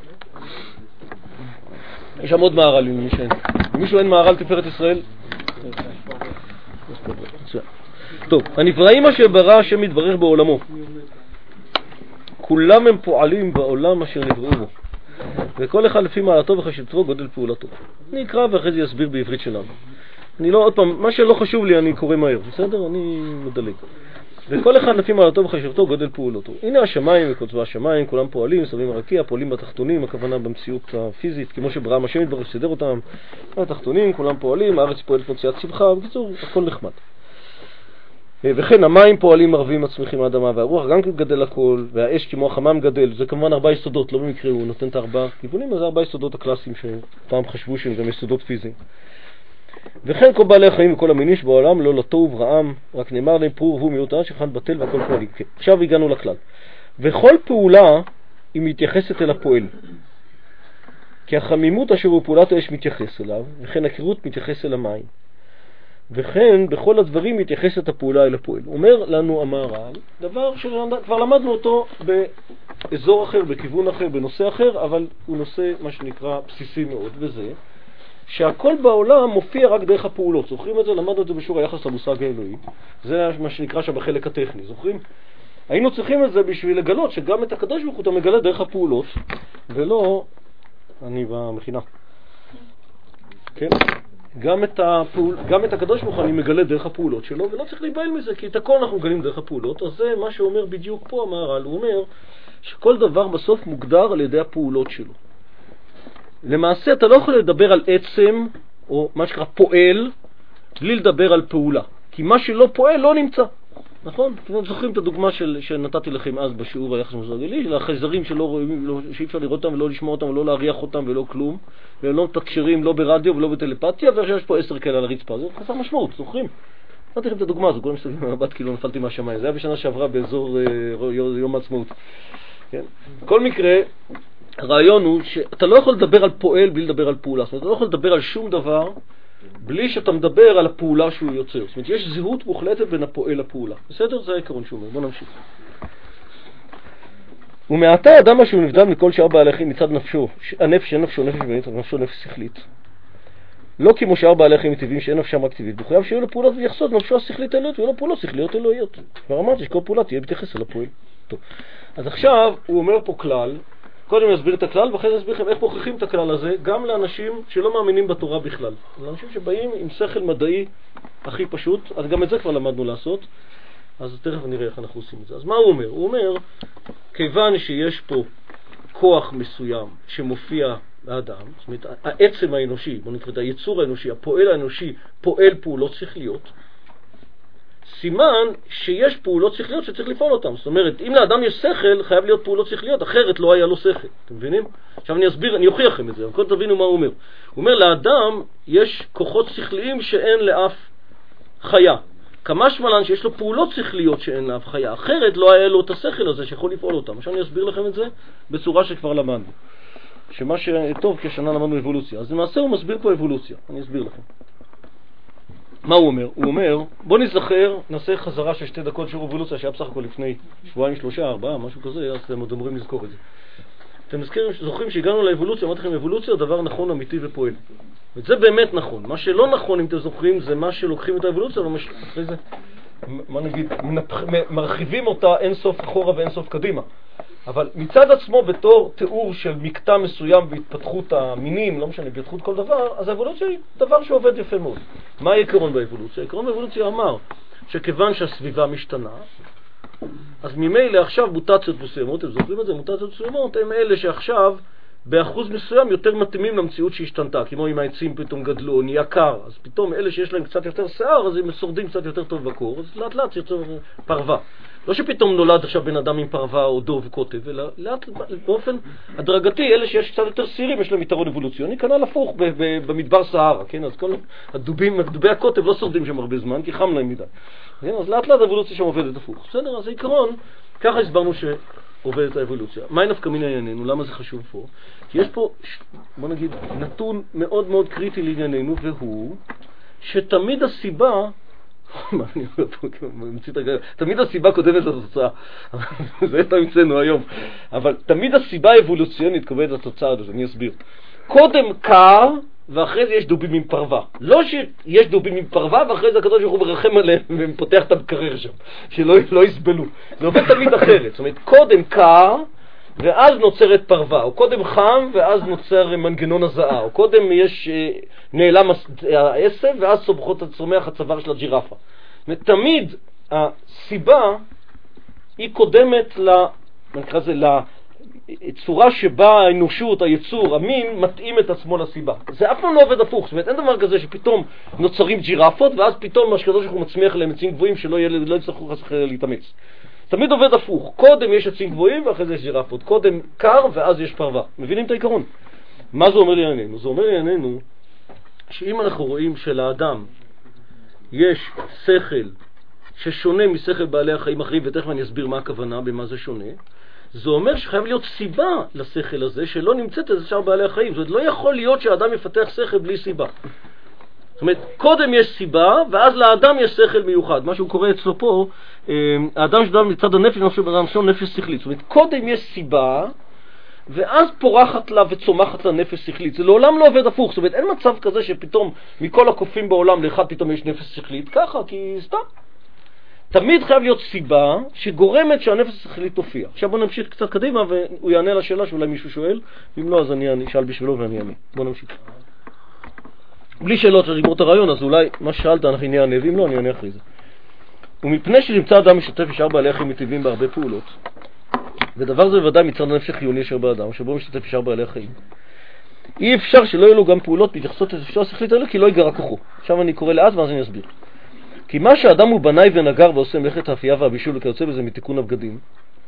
יש שם עוד מהר"ל למי שאין. אם מישהו אין מהר"ל תפארת ישראל? טוב, הנבראים אשר ברא השם יתברך בעולמו. כולם הם פועלים בעולם אשר נבראו בו. וכל אחד לפי מעלתו וחשיבותו גודל פעולתו. אני אקרא ואחרי זה אסביר בעברית שלנו. אני לא, עוד פעם, מה שלא חשוב לי אני קורא מהר, בסדר? אני מדלג. וכל אחד לפי מעלתו וחשיבותו גודל פעולתו. הנה השמיים וקוצבי השמיים, כולם פועלים, סביב הרקיע, פועלים בתחתונים, הכוונה במציאות הפיזית, כמו שברא השם יתברך סידר אותם. התחתונים, כולם פועלים, הארץ פועלת מוציאת צמחה, בקיצור, הכל נחמד. וכן המים פועלים מרבים מצמיחים האדמה והרוח גם גדל הכל והאש כמו החמם גדל. זה כמובן 4 יסודות, לא במקרה הוא נותן את 4 כיוונים, אז זה 4 יסודות הקלאסיים שפעם חשבו שהם גם יסודות פיזיים. וכן כל בעלי החיים וכל המינים שבעולם לא לטוב רעם, רק נאמר להם פרו ורבו מיעוט הארץ שכן בטל והכל פועלים. כן. עכשיו הגענו לכלל. וכל פעולה היא מתייחסת אל הפועל, כי החמימות אשר הוא פעולת האש מתייחס אליו, וכן הקרירות מתייחס אל המים. וכן בכל הדברים מתייחסת הפעולה אל הפועל. אומר לנו המהר"ל דבר שכבר למדנו אותו באזור אחר, בכיוון אחר, בנושא אחר, אבל הוא נושא מה שנקרא בסיסי מאוד, וזה שהכל בעולם מופיע רק דרך הפעולות. זוכרים את זה? למדנו את זה בשיעור היחס למושג האלוהי. זה מה שנקרא שם בחלק הטכני. זוכרים? היינו צריכים את זה בשביל לגלות שגם את הקדוש ברוך הוא אתה מגלה דרך הפעולות ולא אני במכינה. כן? גם את הקדוש ברוך הוא אני מגלה דרך הפעולות שלו, ולא צריך להיבהל מזה, כי את הכל אנחנו מגלים דרך הפעולות. אז זה מה שאומר בדיוק פה המהר"ל, הוא אומר שכל דבר בסוף מוגדר על ידי הפעולות שלו. למעשה אתה לא יכול לדבר על עצם, או מה שקרה פועל, בלי לדבר על פעולה. כי מה שלא פועל לא נמצא. נכון? אתם זוכרים את הדוגמה שנתתי לכם אז בשיעור היחס המזרגלי, של החייזרים שאי אפשר לראות אותם ולא לשמוע אותם ולא להריח אותם ולא כלום, והם לא מתקשרים לא ברדיו ולא בטלפתיה, ועכשיו יש פה 10 כאלה על הרצפה. זה חסר משמעות, זוכרים? נתתי לכם את הדוגמה הזו, כולם מסתכלים מהמבט כאילו נפלתי מהשמיים. זה היה בשנה שעברה באזור יום העצמאות. כן? בכל מקרה, הרעיון הוא שאתה לא יכול לדבר על פועל בלי לדבר על פעולה. זאת אומרת, אתה לא יכול לדבר על שום דבר בלי שאתה מדבר על הפעולה שהוא יוצר. זאת אומרת, יש זהות מוחלטת בין הפועל לפעולה. בסדר? זה העיקרון שהוא אומר. בוא נמשיך. ומעתה אדם משהו נבדל מכל שאר בעלי החיים מצד נפשו, הנפש אין נפשו נפש בנית, נפשו נפש שכלית. לא כמו שאר בעלי החיים מטבעים שאין נפשם אקטיבית, הוא חייב שיהיו לו פעולות ויחסות נפשו השכלית אלוהית, ויהיו לו פעולות שכליות אלוהיות. כבר אמרתי שכל פעולה תהיה מתייחס אל הפועל. טוב. אז עכשיו הוא אומר פה כלל, קודם יסביר את הכלל, ואחרי זה יסביר לכם איך מוכיחים את הכלל הזה, גם לאנשים שלא מאמינים בתורה בכלל. לאנשים שבאים עם שכל מדעי הכי פשוט, אז גם את זה כבר למדנו לעשות, אז תכף נראה איך אנחנו עושים את זה. אז מה הוא אומר? הוא אומר, כיוון שיש פה כוח מסוים שמופיע לאדם, זאת אומרת, העצם האנושי, בוא נקרא את היצור האנושי, הפועל האנושי, פועל פעולות שכליות, סימן שיש פעולות שכליות שצריך לפעול אותן. זאת אומרת, אם לאדם יש שכל, חייב להיות פעולות שכליות, אחרת לא היה לו שכל. אתם מבינים? עכשיו אני אסביר, אני אוכיח לכם את זה, אבל תבינו מה הוא אומר. הוא אומר, לאדם יש כוחות שכליים שאין לאף חיה. כמה שמלן שיש לו פעולות שכליות שאין לאף חיה, אחרת לא היה לו את השכל הזה שיכול לפעול אותם. עכשיו אני אסביר לכם את זה בצורה שכבר למדנו. שמה שטוב כשנה למדנו אבולוציה. אז למעשה הוא מסביר פה אבולוציה. אני אסביר לכם. מה הוא אומר? הוא אומר, בוא נזכר, נעשה חזרה של 2 דקות של אבולוציה שהיה בסך הכל לפני 2, 3, 4, משהו כזה, אז אתם עוד אמורים לזכור את זה. אתם זוכרים שהגענו לאבולוציה, אמרתי לכם, אבולוציה זה דבר נכון, אמיתי ופועל. וזה באמת נכון. מה שלא נכון, אם אתם זוכרים, זה מה שלוקחים את האבולוציה, ואחרי זה, מה נגיד, מרחיבים אותה אין סוף אחורה ואין סוף קדימה. אבל מצד עצמו, בתור תיאור של מקטע מסוים בהתפתחות המינים, לא משנה, בהתפתחות כל דבר, אז האבולוציה היא דבר שעובד יפה מאוד. מה העיקרון באבולוציה? העיקרון באבולוציה אמר שכיוון שהסביבה משתנה, אז ממילא עכשיו מוטציות מסוימות, אתם זוכרים את זה? מוטציות מסוימות הם אלה שעכשיו באחוז מסוים יותר מתאימים למציאות שהשתנתה, כמו אם העצים פתאום גדלו, נהיה קר, אז פתאום אלה שיש להם קצת יותר שיער, אז הם שורדים קצת יותר טוב בקור, אז לאט לאט יוצא פרווה. לא שפתאום נולד עכשיו בן אדם עם פרווה או דוב קוטב, אלא לאט באופן הדרגתי, אלה שיש קצת יותר שעירים, יש להם יתרון אבולוציוני, כנ"ל הפוך במדבר סהרה, כן? אז כל דובי הקוטב לא שורדים שם הרבה זמן, כי חם להם מדי. כן? אז לאט לאט האבולוציה שם עובדת הפוך. בסדר? אז העיקרון, ככה הסברנו שעובדת האבולוציה. מה נפקא מינה ענייננו? למה זה חשוב פה? כי יש פה, בוא נגיד, נתון מאוד מאוד קריטי לענייננו, והוא שתמיד הסיבה, מה אני אומר פה, תמיד הסיבה קודמת לתוצאה. זה אתה מצאנו היום. אבל תמיד הסיבה האבולוציונית קודמת לתוצאה הזאת, אני אסביר. קודם קר, ואחרי זה יש דובים עם פרווה. לא שיש דובים עם פרווה, ואחרי זה הקדוש ברוך הוא מרחם עליהם ופותח את המקרר שם, שלא יסבלו. זה עובד תמיד אחרת. זאת אומרת, קודם קר, ואז נוצרת פרווה, או קודם חם, ואז נוצר מנגנון הזעה, או קודם יש נעלם העשב, ואז צומח הצוואר של הג'ירפה. תמיד הסיבה היא קודמת לצורה שבה האנושות, היצור, המין, מתאים את עצמו לסיבה. זה אף פעם לא עובד הפוך. זאת אומרת, אין דבר כזה שפתאום נוצרים ג'ירפות, ואז פתאום הקדוש ברוך הוא מצמיח להם עצים גבוהים שלא יצטרכו חס וחלילה להתאמץ. תמיד עובד הפוך. קודם יש עצים גבוהים ואחרי זה יש ג'ירפות. קודם קר ואז יש פרווה. מבינים את העיקרון? מה זה אומר לענייננו? זה אומר לענייננו שאם אנחנו רואים שלאדם יש שכל ששונה משכל בעלי החיים אחרים, ותכף אני אסביר מה הכוונה, במה זה שונה, זה אומר שחייב להיות סיבה לשכל הזה שלא נמצאת אצל שאר בעלי החיים. זאת אומרת, לא יכול להיות שהאדם יפתח שכל בלי סיבה. זאת אומרת, קודם יש סיבה, ואז לאדם יש שכל מיוחד. מה שהוא קורא אצלו פה, האדם שדם מצד הנפש, נפש שכלית. זאת אומרת, קודם יש סיבה, ואז פורחת לה וצומחת לה נפש שכלית. זה לעולם לא עובד הפוך. זאת אומרת, אין מצב כזה שפתאום מכל הקופים בעולם לאחד פתאום יש נפש שכלית. ככה, כי סתם. תמיד חייב להיות סיבה שגורמת שהנפש השכלית תופיע. עכשיו בוא נמשיך קצת קדימה והוא יענה לשאלה שאולי מישהו שואל, ואם לא אז אני אשאל בשבילו ואני אענה. בוא נמשיך. בלי שאלות לגמור את הרעיון, אז אולי מה ששאלת אנחנו נענה, ואם לא אני אענה אחרי זה. ומפני שנמצא אדם משתף ישר בעלי החיים מטבעים בהרבה פעולות, ודבר זה בוודאי מצד הנפש החיוני אשר באדם, שבו משתתף ישר בעלי החיים, אי אפשר שלא יהיו לו גם פעולות מתייחסות לאפשר השכלית האלה, כי לא ייגרע כוחו. עכשיו אני קורא לאט ואז אני אסביר. כי מה שהאדם הוא בנאי ונגר ועושה מלאכת האפייה והבישול וכיוצא בזה מתיקון הבגדים,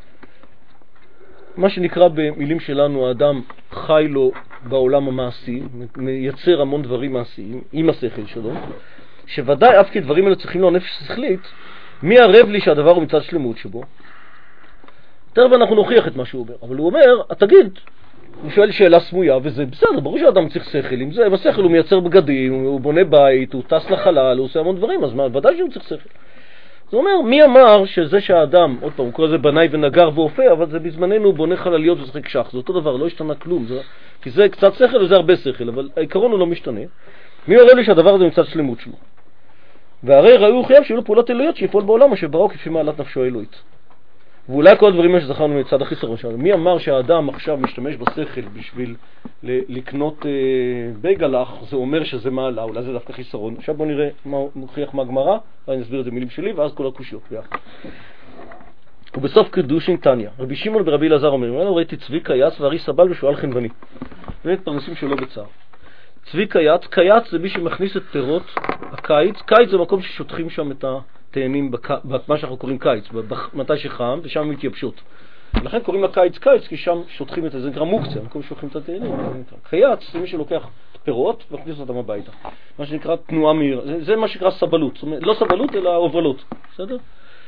מה שנקרא במילים שלנו, האדם חי לו בעולם המעשי, מייצר המון דברים מעשיים עם השכל שלו, שוודאי אף כי דברים האלה צריכים לו נפש שכלית, מי ערב לי שהדבר הוא מצד שלמות שבו? תכף אנחנו נוכיח את מה שהוא אומר, אבל הוא אומר, תגיד, הוא שואל שאלה סמויה, וזה בסדר, ברור שהאדם צריך שכל, עם זה, בשכל הוא מייצר בגדים, הוא בונה בית, הוא טס לחלל, הוא עושה המון דברים, אז ודאי שהוא צריך שכל. זה אומר, מי אמר שזה שהאדם, עוד פעם, הוא קורא לזה בנאי ונגר ואופה, אבל זה בזמננו בונה חלליות ושחק שח, זה אותו דבר, לא השתנה כלום, כי זה קצת שכל וזה הרבה שכל, אבל העיקרון הוא לא משתנה. מי ערב לי שהדבר הזה מצד שלמות שלו? והרי ראוי הוא חייב שיהיו לו פעולות אלוהיות שיפעול בעולם אשר בראו כפי מעלת נפשו האלוהית. ואולי כל הדברים שזכרנו מצד החיסרון שלנו. מי אמר שהאדם עכשיו משתמש בשכל בשביל לקנות בייגלח, זה אומר שזה מעלה, אולי זה דווקא חיסרון. עכשיו בוא נראה, נוכיח מה הגמרא, ואני אסביר את זה מילים שלי, ואז כל הקושיות ביחד. ובסוף קידושין תניא, רבי שמעון ורבי אלעזר אומרים, ראיתי צבי קייץ וארי סבל ושועל חנווני. ומתפרנסים שלו בצער. צבי קייץ, קייץ זה מי שמכניס את פירות הקיץ, קיץ זה מקום ששוטחים שם את התאנים, מה שאנחנו קוראים קיץ, מתי שחם, ושם הם מתייבשות. לכן קוראים לקיץ קיץ, כי שם שוטחים את זה, זה נקרא מוקצה, מקום ששוטחים את התאנים. קייץ זה מי שלוקח פירות ומכניס אותם הביתה. מה שנקרא תנועה מהירה, זה מה שנקרא סבלות, זאת אומרת, לא סבלות אלא הובלות, בסדר?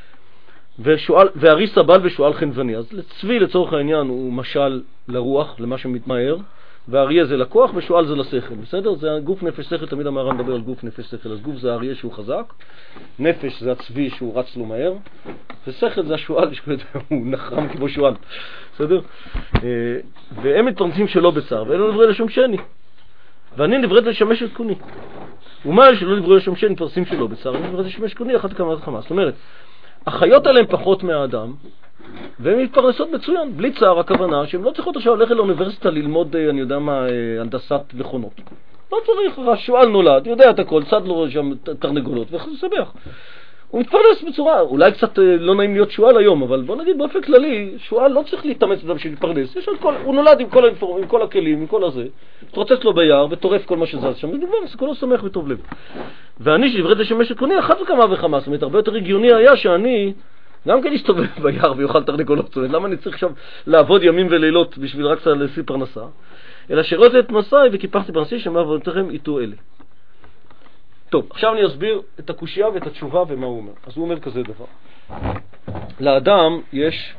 והרי סבל ושועל חנווני, אז צבי לצורך העניין הוא משל לרוח, למה שמתמהר, והאריה זה לכוח ושועל זה לשכל, בסדר? זה גוף נפש שכל, תמיד המהר"ן מדבר על גוף נפש שכל, אז גוף זה האריה שהוא חזק, נפש זה הצבי שהוא רץ לו מהר, ושכל זה השועל שהוא נחרם כמו שועל, בסדר? והם מתפרנסים שלא בצער, ואין לו נברא לשום שני, ואני נברד לשמש את קוני. ומה שלא נברא לשום שני מתפרנסים שלא בצער, אני נברד לשמש קוני אחת כמה וכמה. זאת אומרת, החיות עליהם פחות מהאדם, והן מתפרנסות מצוין, בלי צער. הכוונה שהן לא צריכות עכשיו ללכת לאוניברסיטה ללמוד, אני יודע מה, הנדסת מכונות. לא צריך, השועל נולד, יודע את הכל, צד לו שם תרנגולות וחסבח. הוא מתפרנס בצורה, אולי קצת לא נעים להיות שועל היום, אבל בוא נגיד באופן כללי, שועל לא צריך להתאמץ אדם בשביל להתפרנס. הוא נולד עם כל הכלים, עם כל הזה, תרוצץ לו ביער וטורף כל מה שזז שם, זה כולו שמח וטוב לב. ואני שנברד לשמש את קוני אחת וכמה וכמה, זאת אומרת, הרבה יותר הגיוני היה שאני גם כן יסתובב ביער ויוכל תרנגולות. זאת אומרת, למה אני צריך עכשיו לעבוד ימים ולילות בשביל רק להשיג פרנסה? אלא שראיתי את מסעי וקיפחתי פרנסי שמה עבודתכם איתו אלה. טוב, עכשיו אני אסביר את הקושיה ואת התשובה ומה הוא אומר. אז הוא אומר כזה דבר. לאדם יש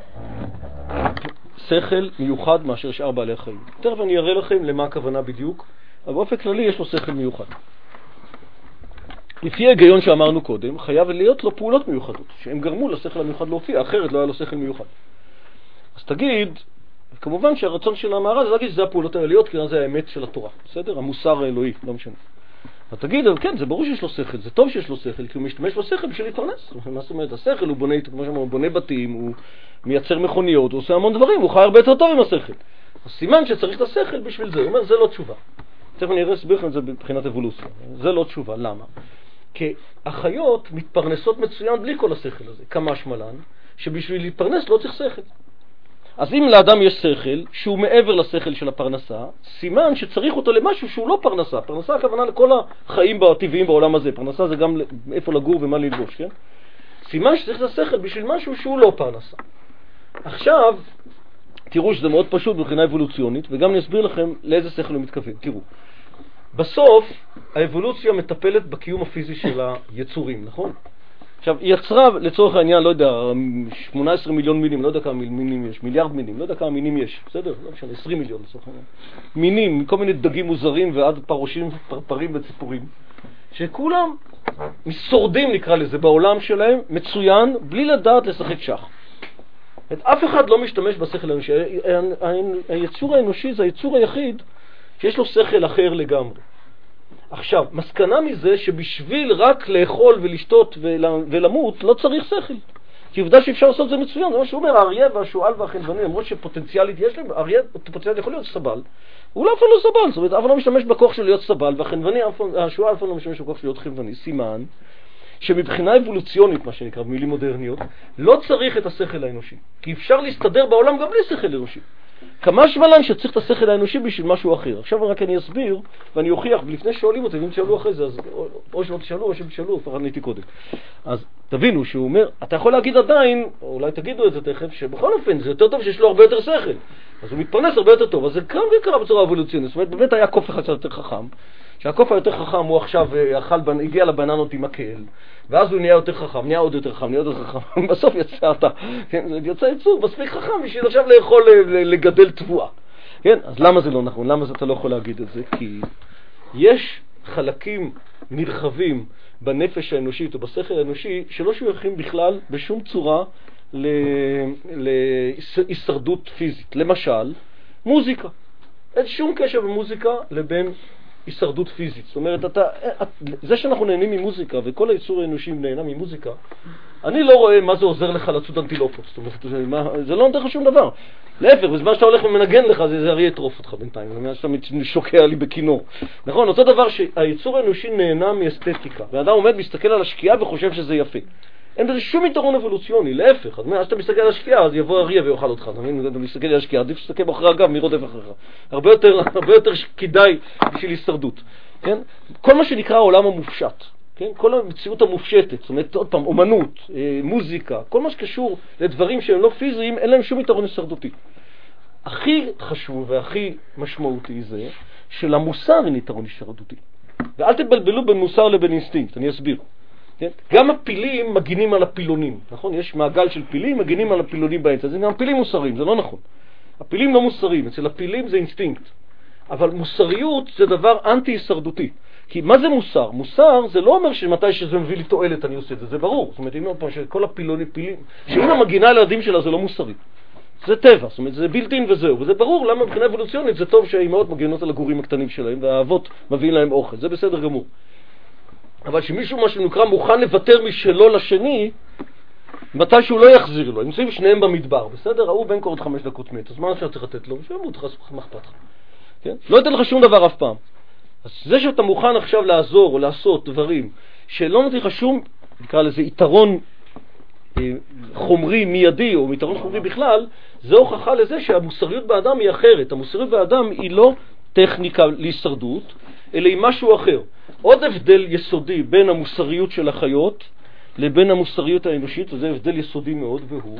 שכל מיוחד מאשר שאר בעלי החיים. תכף אני אראה לכם למה הכוונה בדיוק, אבל באופן כללי יש לו שכל מיוחד. לפי ההיגיון שאמרנו קודם, חייב להיות לו פעולות מיוחדות, שהם גרמו לשכל המיוחד להופיע, אחרת לא היה לו שכל מיוחד. אז תגיד, כמובן שהרצון של המהר"ל זה להגיד שזה הפעולות האלוהיות, כי זה האמת של התורה, בסדר? המוסר האלוהי, לא משנה. אז תגיד, כן, זה ברור שיש לו שכל, זה טוב שיש לו שכל, כי הוא משתמש בשכל בשביל להתפרנס. מה זאת אומרת? השכל הוא בונה, כמו שאמרנו, בונה בתים, הוא מייצר מכוניות, הוא עושה המון דברים, הוא חי הרבה יותר טוב עם השכל. אז סימן שצריך את השכל בשביל זה. הוא אומר, זה לא תשובה. תכף אני אסביר לכם את זה מבחינת אבולוציה. זה לא תשובה. למה? כי החיות מתפרנסות מצוין בלי כל השכל הזה. כמה שמלן, שבשביל להתפרנס לא צריך שכל. אז אם לאדם יש שכל שהוא מעבר לשכל של הפרנסה, סימן שצריך אותו למשהו שהוא לא פרנסה. פרנסה הכוונה לכל החיים הטבעיים בעולם הזה. פרנסה זה גם איפה לגור ומה ללבוש, כן? סימן שצריך את השכל בשביל משהו שהוא לא פרנסה. עכשיו, תראו שזה מאוד פשוט מבחינה אבולוציונית, וגם אני אסביר לכם לאיזה שכל הוא מתכוון. תראו, בסוף האבולוציה מטפלת בקיום הפיזי של היצורים, נכון? עכשיו, היא יצרה לצורך העניין, לא יודע, 18 מיליון מינים, לא יודע כמה מינים יש, מיליארד מינים, לא יודע כמה מינים יש, בסדר? לא משנה, 20 מיליון לצורך העניין. מינים, כל מיני דגים מוזרים ועד פרושים, פרפרים וציפורים, שכולם משורדים נקרא לזה בעולם שלהם, מצוין, בלי לדעת לשחק שח. אף אחד לא משתמש בשכל האנושי. היצור האנושי זה היצור היחיד שיש לו שכל אחר לגמרי. עכשיו, מסקנה מזה שבשביל רק לאכול ולשתות ולמות לא צריך שכל. כי עובדה שאפשר לעשות זה מצוין. זה מה שהוא אומר, האריה והשועל והחנווני, למרות שפוטנציאלית יש להם, האריה פוטנציאלית יכול להיות סבל, הוא לא אף לא סבל, זאת אומרת, אף לא משתמש בכוח של להיות סבל, והשועל אף לא משתמש בכוח של להיות חנווני. סימן שמבחינה אבולוציונית, מה שנקרא, במילים מודרניות, לא צריך את השכל האנושי. כי אפשר להסתדר בעולם גם בלי שכל אנושי. כמה שמלן שצריך את השכל האנושי בשביל משהו אחר. עכשיו רק אני אסביר, ואני אוכיח, ולפני שואלים אותי, אם תשאלו אחרי זה, אז או שלא תשאלו, או שתשאלו, פחד נהייתי קודם. אז תבינו שהוא אומר, אתה יכול להגיד עדיין, או אולי תגידו את זה תכף, שבכל אופן זה יותר טוב שיש לו הרבה יותר שכל. אז הוא מתפרנס הרבה יותר טוב, אז זה כאן וקרה בצורה אבולוציונית. זאת אומרת, באמת היה קוף אחד יותר חכם, שהקוף היותר חכם הוא עכשיו הגיע לבננות עם הקהל, ואז הוא נהיה יותר חכם, נהיה עוד יותר חכם, נהיה עוד יותר חכם, בסוף יצא אתה, יצא יצור מספיק חכם בשביל עכשיו לאכול, לגדל תבואה. כן, אז למה זה לא נכון? למה אתה לא יכול להגיד את זה? כי יש חלקים נרחבים בנפש האנושית או בשכל האנושי שלא שייכים בכלל בשום צורה להישרדות פיזית. למשל, מוזיקה. אין שום קשר במוזיקה לבין הישרדות פיזית. זאת אומרת, זה שאנחנו נהנים ממוזיקה, וכל היצור האנושי נהנה ממוזיקה, אני לא רואה מה זה עוזר לך לצוד אנטילופות. זאת אומרת, זה לא נותן לך שום דבר. להפך, בזמן שאתה הולך ומנגן לך, זה הרי יטרוף אותך בינתיים, בזמן שאתה שוקע לי בכינור. נכון, אותו דבר שהיצור האנושי נהנה מאסתטיקה, והאדם עומד, מסתכל על השקיעה וחושב שזה יפה. אין בזה שום יתרון אבולוציוני, להפך. אז שאתה מסתכל על השקיעה, אז יבוא אריה ויאכל אותך. אתה מסתכל על השקיעה, עדיף שתסתכל באחרי הגב, מי רודף אחריך. הרבה יותר כדאי בשביל הישרדות. כן? כל מה שנקרא העולם המופשט, כן? כל המציאות המופשטת, זאת אומרת, עוד פעם, אומנות, מוזיקה, כל מה שקשור לדברים שהם לא פיזיים, אין להם שום יתרון הישרדותי. הכי חשוב והכי משמעותי זה שלמוסר אין יתרון הישרדותי. ואל תבלבלו בין מוסר לבין אינסטינקט, אני אסביר. גם הפילים מגינים על הפילונים, נכון? יש מעגל של פילים, מגינים על הפילונים באמצע. זה גם פילים מוסריים, זה לא נכון. הפילים לא מוסריים, אצל הפילים זה אינסטינקט. אבל מוסריות זה דבר אנטי-הישרדותי. כי מה זה מוסר? מוסר זה לא אומר שמתי שזה מביא לי תועלת אני עושה את זה, זה ברור. זאת אומרת, אם עוד פעם שכל הפילונים, שאמא מגינה על הילדים שלה זה לא מוסרי. זה טבע, זאת אומרת, זה בילטין וזהו. וזה ברור למה מבחינה אבולוציונית זה טוב שהאימהות מגינות על הגורים הקטנים שלהם, והאבות מביאים להם אוכל. זה בסדר גמור. אבל שמישהו מה שנקרא מוכן לוותר משלו לשני, מתי שהוא לא יחזיר לו. הם נמצאים שניהם במדבר, בסדר? הוא בן קורד 5 דקות מת, אז מה אפשר צריך לתת לו? שימות, מה אכפת לך? כן? לא ייתן לך שום דבר אף פעם. אז זה שאתה מוכן עכשיו לעזור או לעשות דברים שלא נותן לך שום, נקרא לזה, יתרון חומרי מיידי או יתרון חומרי בכלל, זה הוכחה לזה שהמוסריות באדם היא אחרת. המוסריות באדם היא לא טכניקה להישרדות, אלא היא משהו אחר. עוד הבדל יסודי בין המוסריות של החיות לבין המוסריות האנושית, וזה הבדל יסודי מאוד, והוא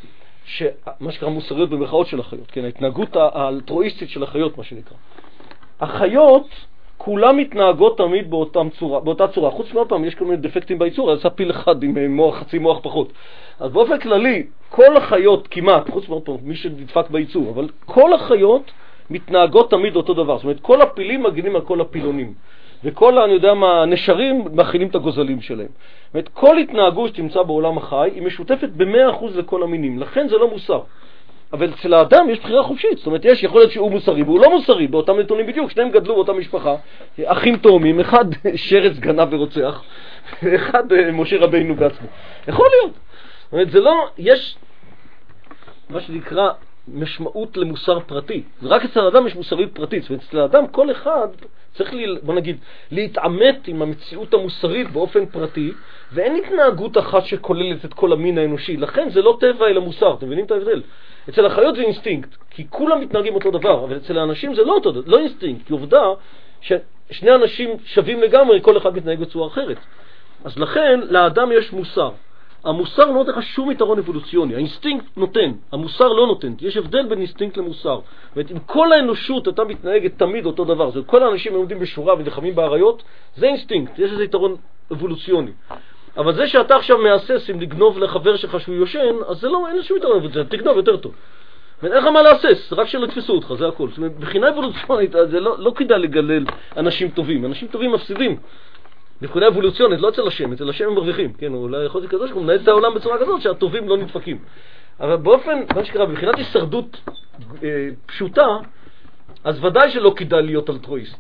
מה שקרה מוסריות במרכאות של החיות, כן, ההתנהגות האלטרואיסטית של החיות, מה שנקרא. החיות כולם מתנהגות תמיד באותה צורה. חוץ מעוד פעם, יש כל מיני דפקטים בייצור, אז עשה פיל אחד עם מוח, חצי מוח פחות. אז באופן כללי, כל החיות כמעט, חוץ מעוד פעם, מי שדפק בייצור, אבל כל החיות מתנהגות תמיד אותו דבר. זאת אומרת, כל הפילים מגינים על כל הפילונים. וכל, אני יודע מה, הנשרים מכינים את הגוזלים שלהם. זאת אומרת, כל התנהגות שתמצא בעולם החי היא משותפת ב100% לכל המינים. לכן זה לא מוסר. אבל אצל האדם יש בחירה חופשית. זאת אומרת, יכול להיות שהוא מוסרי, והוא לא מוסרי, באותם נתונים בדיוק. שניהם גדלו באותה משפחה, אחים תאומים, אחד שרץ גנב ורוצח, אחד משה רבינו בעצמו. יכול להיות. זאת אומרת, זה לא, יש מה שנקרא משמעות למוסר פרטי. רק אצל האדם יש מוסריות פרטית. זאת אומרת, אצל האדם כל אחד צריך, בוא נגיד, להתעמת עם המציאות המוסרית באופן פרטי, ואין התנהגות אחת שכוללת את כל המין האנושי. לכן זה לא טבע אלא מוסר. אתם מבינים את ההבדל? אצל החיות זה אינסטינקט, כי כולם מתנהגים אותו דבר, אבל אצל האנשים זה לא אותו דבר, לא אינסטינקט, כי עובדה ששני אנשים שווים לגמרי, כל אחד מתנהג בצורה אחרת. אז לכן לאדם יש מוסר. המוסר לא נותן לך שום יתרון אבולוציוני, האינסטינקט נותן, המוסר לא נותן. יש הבדל בין אינסטינקט למוסר. זאת אם כל האנושות אתה מתנהגת תמיד אותו דבר, זאת כל האנשים עומדים בשורה ונלחמים באריות, זה אינסטינקט, יש איזה יתרון אבולוציוני. אבל זה שאתה עכשיו מעסס אם לגנוב לחבר שלך שהוא יושן, אז זה לא, אין שום יתרון אבולוציוני, תגנוב יותר טוב. ואין לך מה לעסס, רק שלא תפסו אותך, זה הכל. זאת אומרת, בחינה אבולוציונית זה לא כדאי לגלל אנשים טובים, אנשים טובים מפסידים. מבחינה אבולוציונית, לא אצל השם, אצל השם הם מרוויחים, כן, אולי יכול להיות כזה שהוא מנהל את העולם בצורה כזאת שהטובים לא נדפקים. אבל באופן, מה שקרה, מבחינת הישרדות פשוטה, אז ודאי שלא כדאי להיות אלטרואיסט.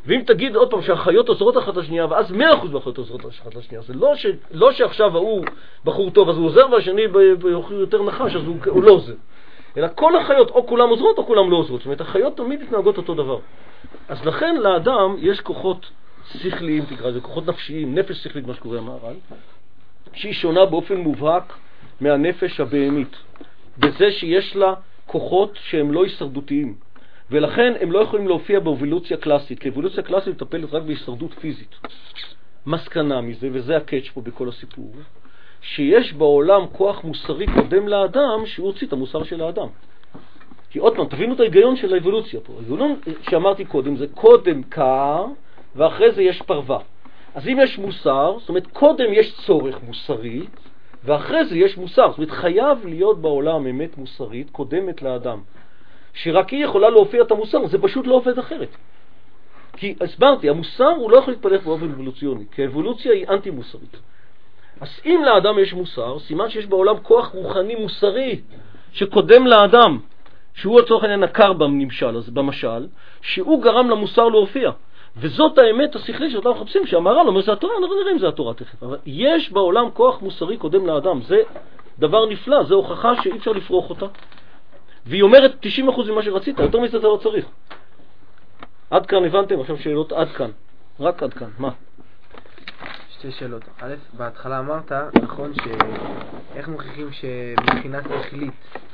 ואם תגיד עוד פעם שהחיות עוזרות אחת לשנייה, ואז 100% מהחיות עוזרות אחת לשנייה, זה לא שעכשיו הוא בחור טוב אז הוא עוזר, והשני יותר נחש אז הוא לא עוזר. אלא כל החיות או כולם עוזרות או כולם לא עוזרות. זאת אומרת, החיות תמיד מתנהגות אותו דבר. אז לכן לאדם יש כוחות שכליים, תקרא לזה, כוחות נפשיים, נפש שכלית, מה שקורא המהר"ל, שהיא שונה באופן מובהק מהנפש הבהמית, בזה שיש לה כוחות שהם לא הישרדותיים, ולכן הם לא יכולים להופיע באבולוציה קלאסית, כי אבולוציה קלאסית מטפלת רק בהישרדות פיזית. מסקנה מזה, וזה הקאץ' פה בכל הסיפור, שיש בעולם כוח מוסרי קודם לאדם, שהוא הוציא את המוסר של האדם. כי עוד פעם, תבינו את ההיגיון של האבולוציה פה. ההיגיון שאמרתי קודם, זה קודם קר, ואחרי זה יש פרווה. אז אם יש מוסר, זאת אומרת, קודם יש צורך מוסרי, ואחרי זה יש מוסר. זאת אומרת, חייב להיות בעולם אמת מוסרית קודמת לאדם. שרק היא יכולה להופיע את המוסר, זה פשוט לא עובד אחרת. כי הסברתי, המוסר הוא לא יכול להתפתח באופן אבולוציוני, כי האבולוציה היא אנטי מוסרית. אז אם לאדם יש מוסר, סימן שיש בעולם כוח רוחני מוסרי שקודם לאדם, שהוא לצורך העניין עקר במשל, שהוא גרם למוסר להופיע. וזאת האמת השכלית שאותם מחפשים, שהמהר"ל אומר זה התורה, אנחנו נראה אם זה התורה תכף. אבל יש בעולם כוח מוסרי קודם לאדם, זה דבר נפלא, זה הוכחה שאי אפשר לפרוח אותה. והיא אומרת 90% ממה שרצית, יותר מזה אתה לא צריך. עד כאן הבנתם? עכשיו שאלות עד כאן. רק עד כאן. מה? שתי שאלות. א', בהתחלה אמרת, נכון, איך מוכיחים שמבחינה שכלית,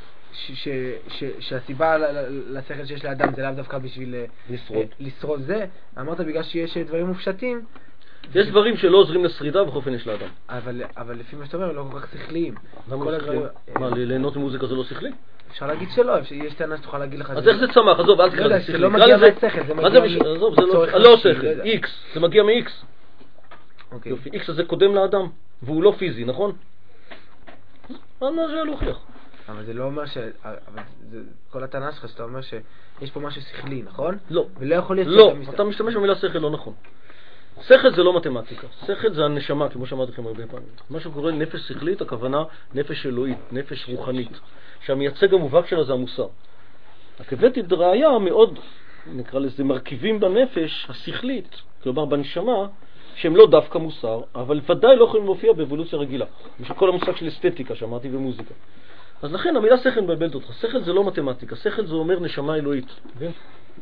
שהסיבה לשכל שיש לאדם זה לאו דווקא בשביל לשרוד זה, אמרת בגלל שיש דברים מופשטים. יש דברים שלא עוזרים לשרידה בחופן יש לאדם. אבל לפי מה שאתה אומר, לא כל כך שכליים. מה, ליהנות ממוזיקה זה לא שכלי? אפשר להגיד שלא, יש טענה שתוכל להגיד לך. אז איך זה צמח? עזוב, אל תקרא לזה שכלי. זה לא מגיע מהשכל, זה מגיע לא שכל, X, זה מגיע מ-X. יופי, X הזה קודם לאדם, והוא לא פיזי, נכון? מה זה להוכיח? אבל זה לא אומר כל הטענה שלך שאתה אומר שיש פה משהו שכלי, נכון? לא. ולא יכול להיות... לא, אתה משתמש במילה שכל לא נכון. שכל זה לא מתמטיקה, שכל זה הנשמה, כמו שאמרתי לכם הרבה פעמים. מה שקורא נפש שכלית, הכוונה נפש אלוהית, נפש רוחנית, שהמייצג המובהק שלה זה המוסר. הכבאתי דראיה מאוד, נקרא לזה, מרכיבים בנפש השכלית, כלומר בנשמה, שהם לא דווקא מוסר, אבל ודאי לא יכולים להופיע באבולוציה רגילה. בשביל כל המושג של אסתטיקה שאמרתי במוזיקה. אז לכן המילה שכל מבלבלת אותך. שכל זה לא מתמטיקה, שכל זה אומר נשמה אלוהית. כן?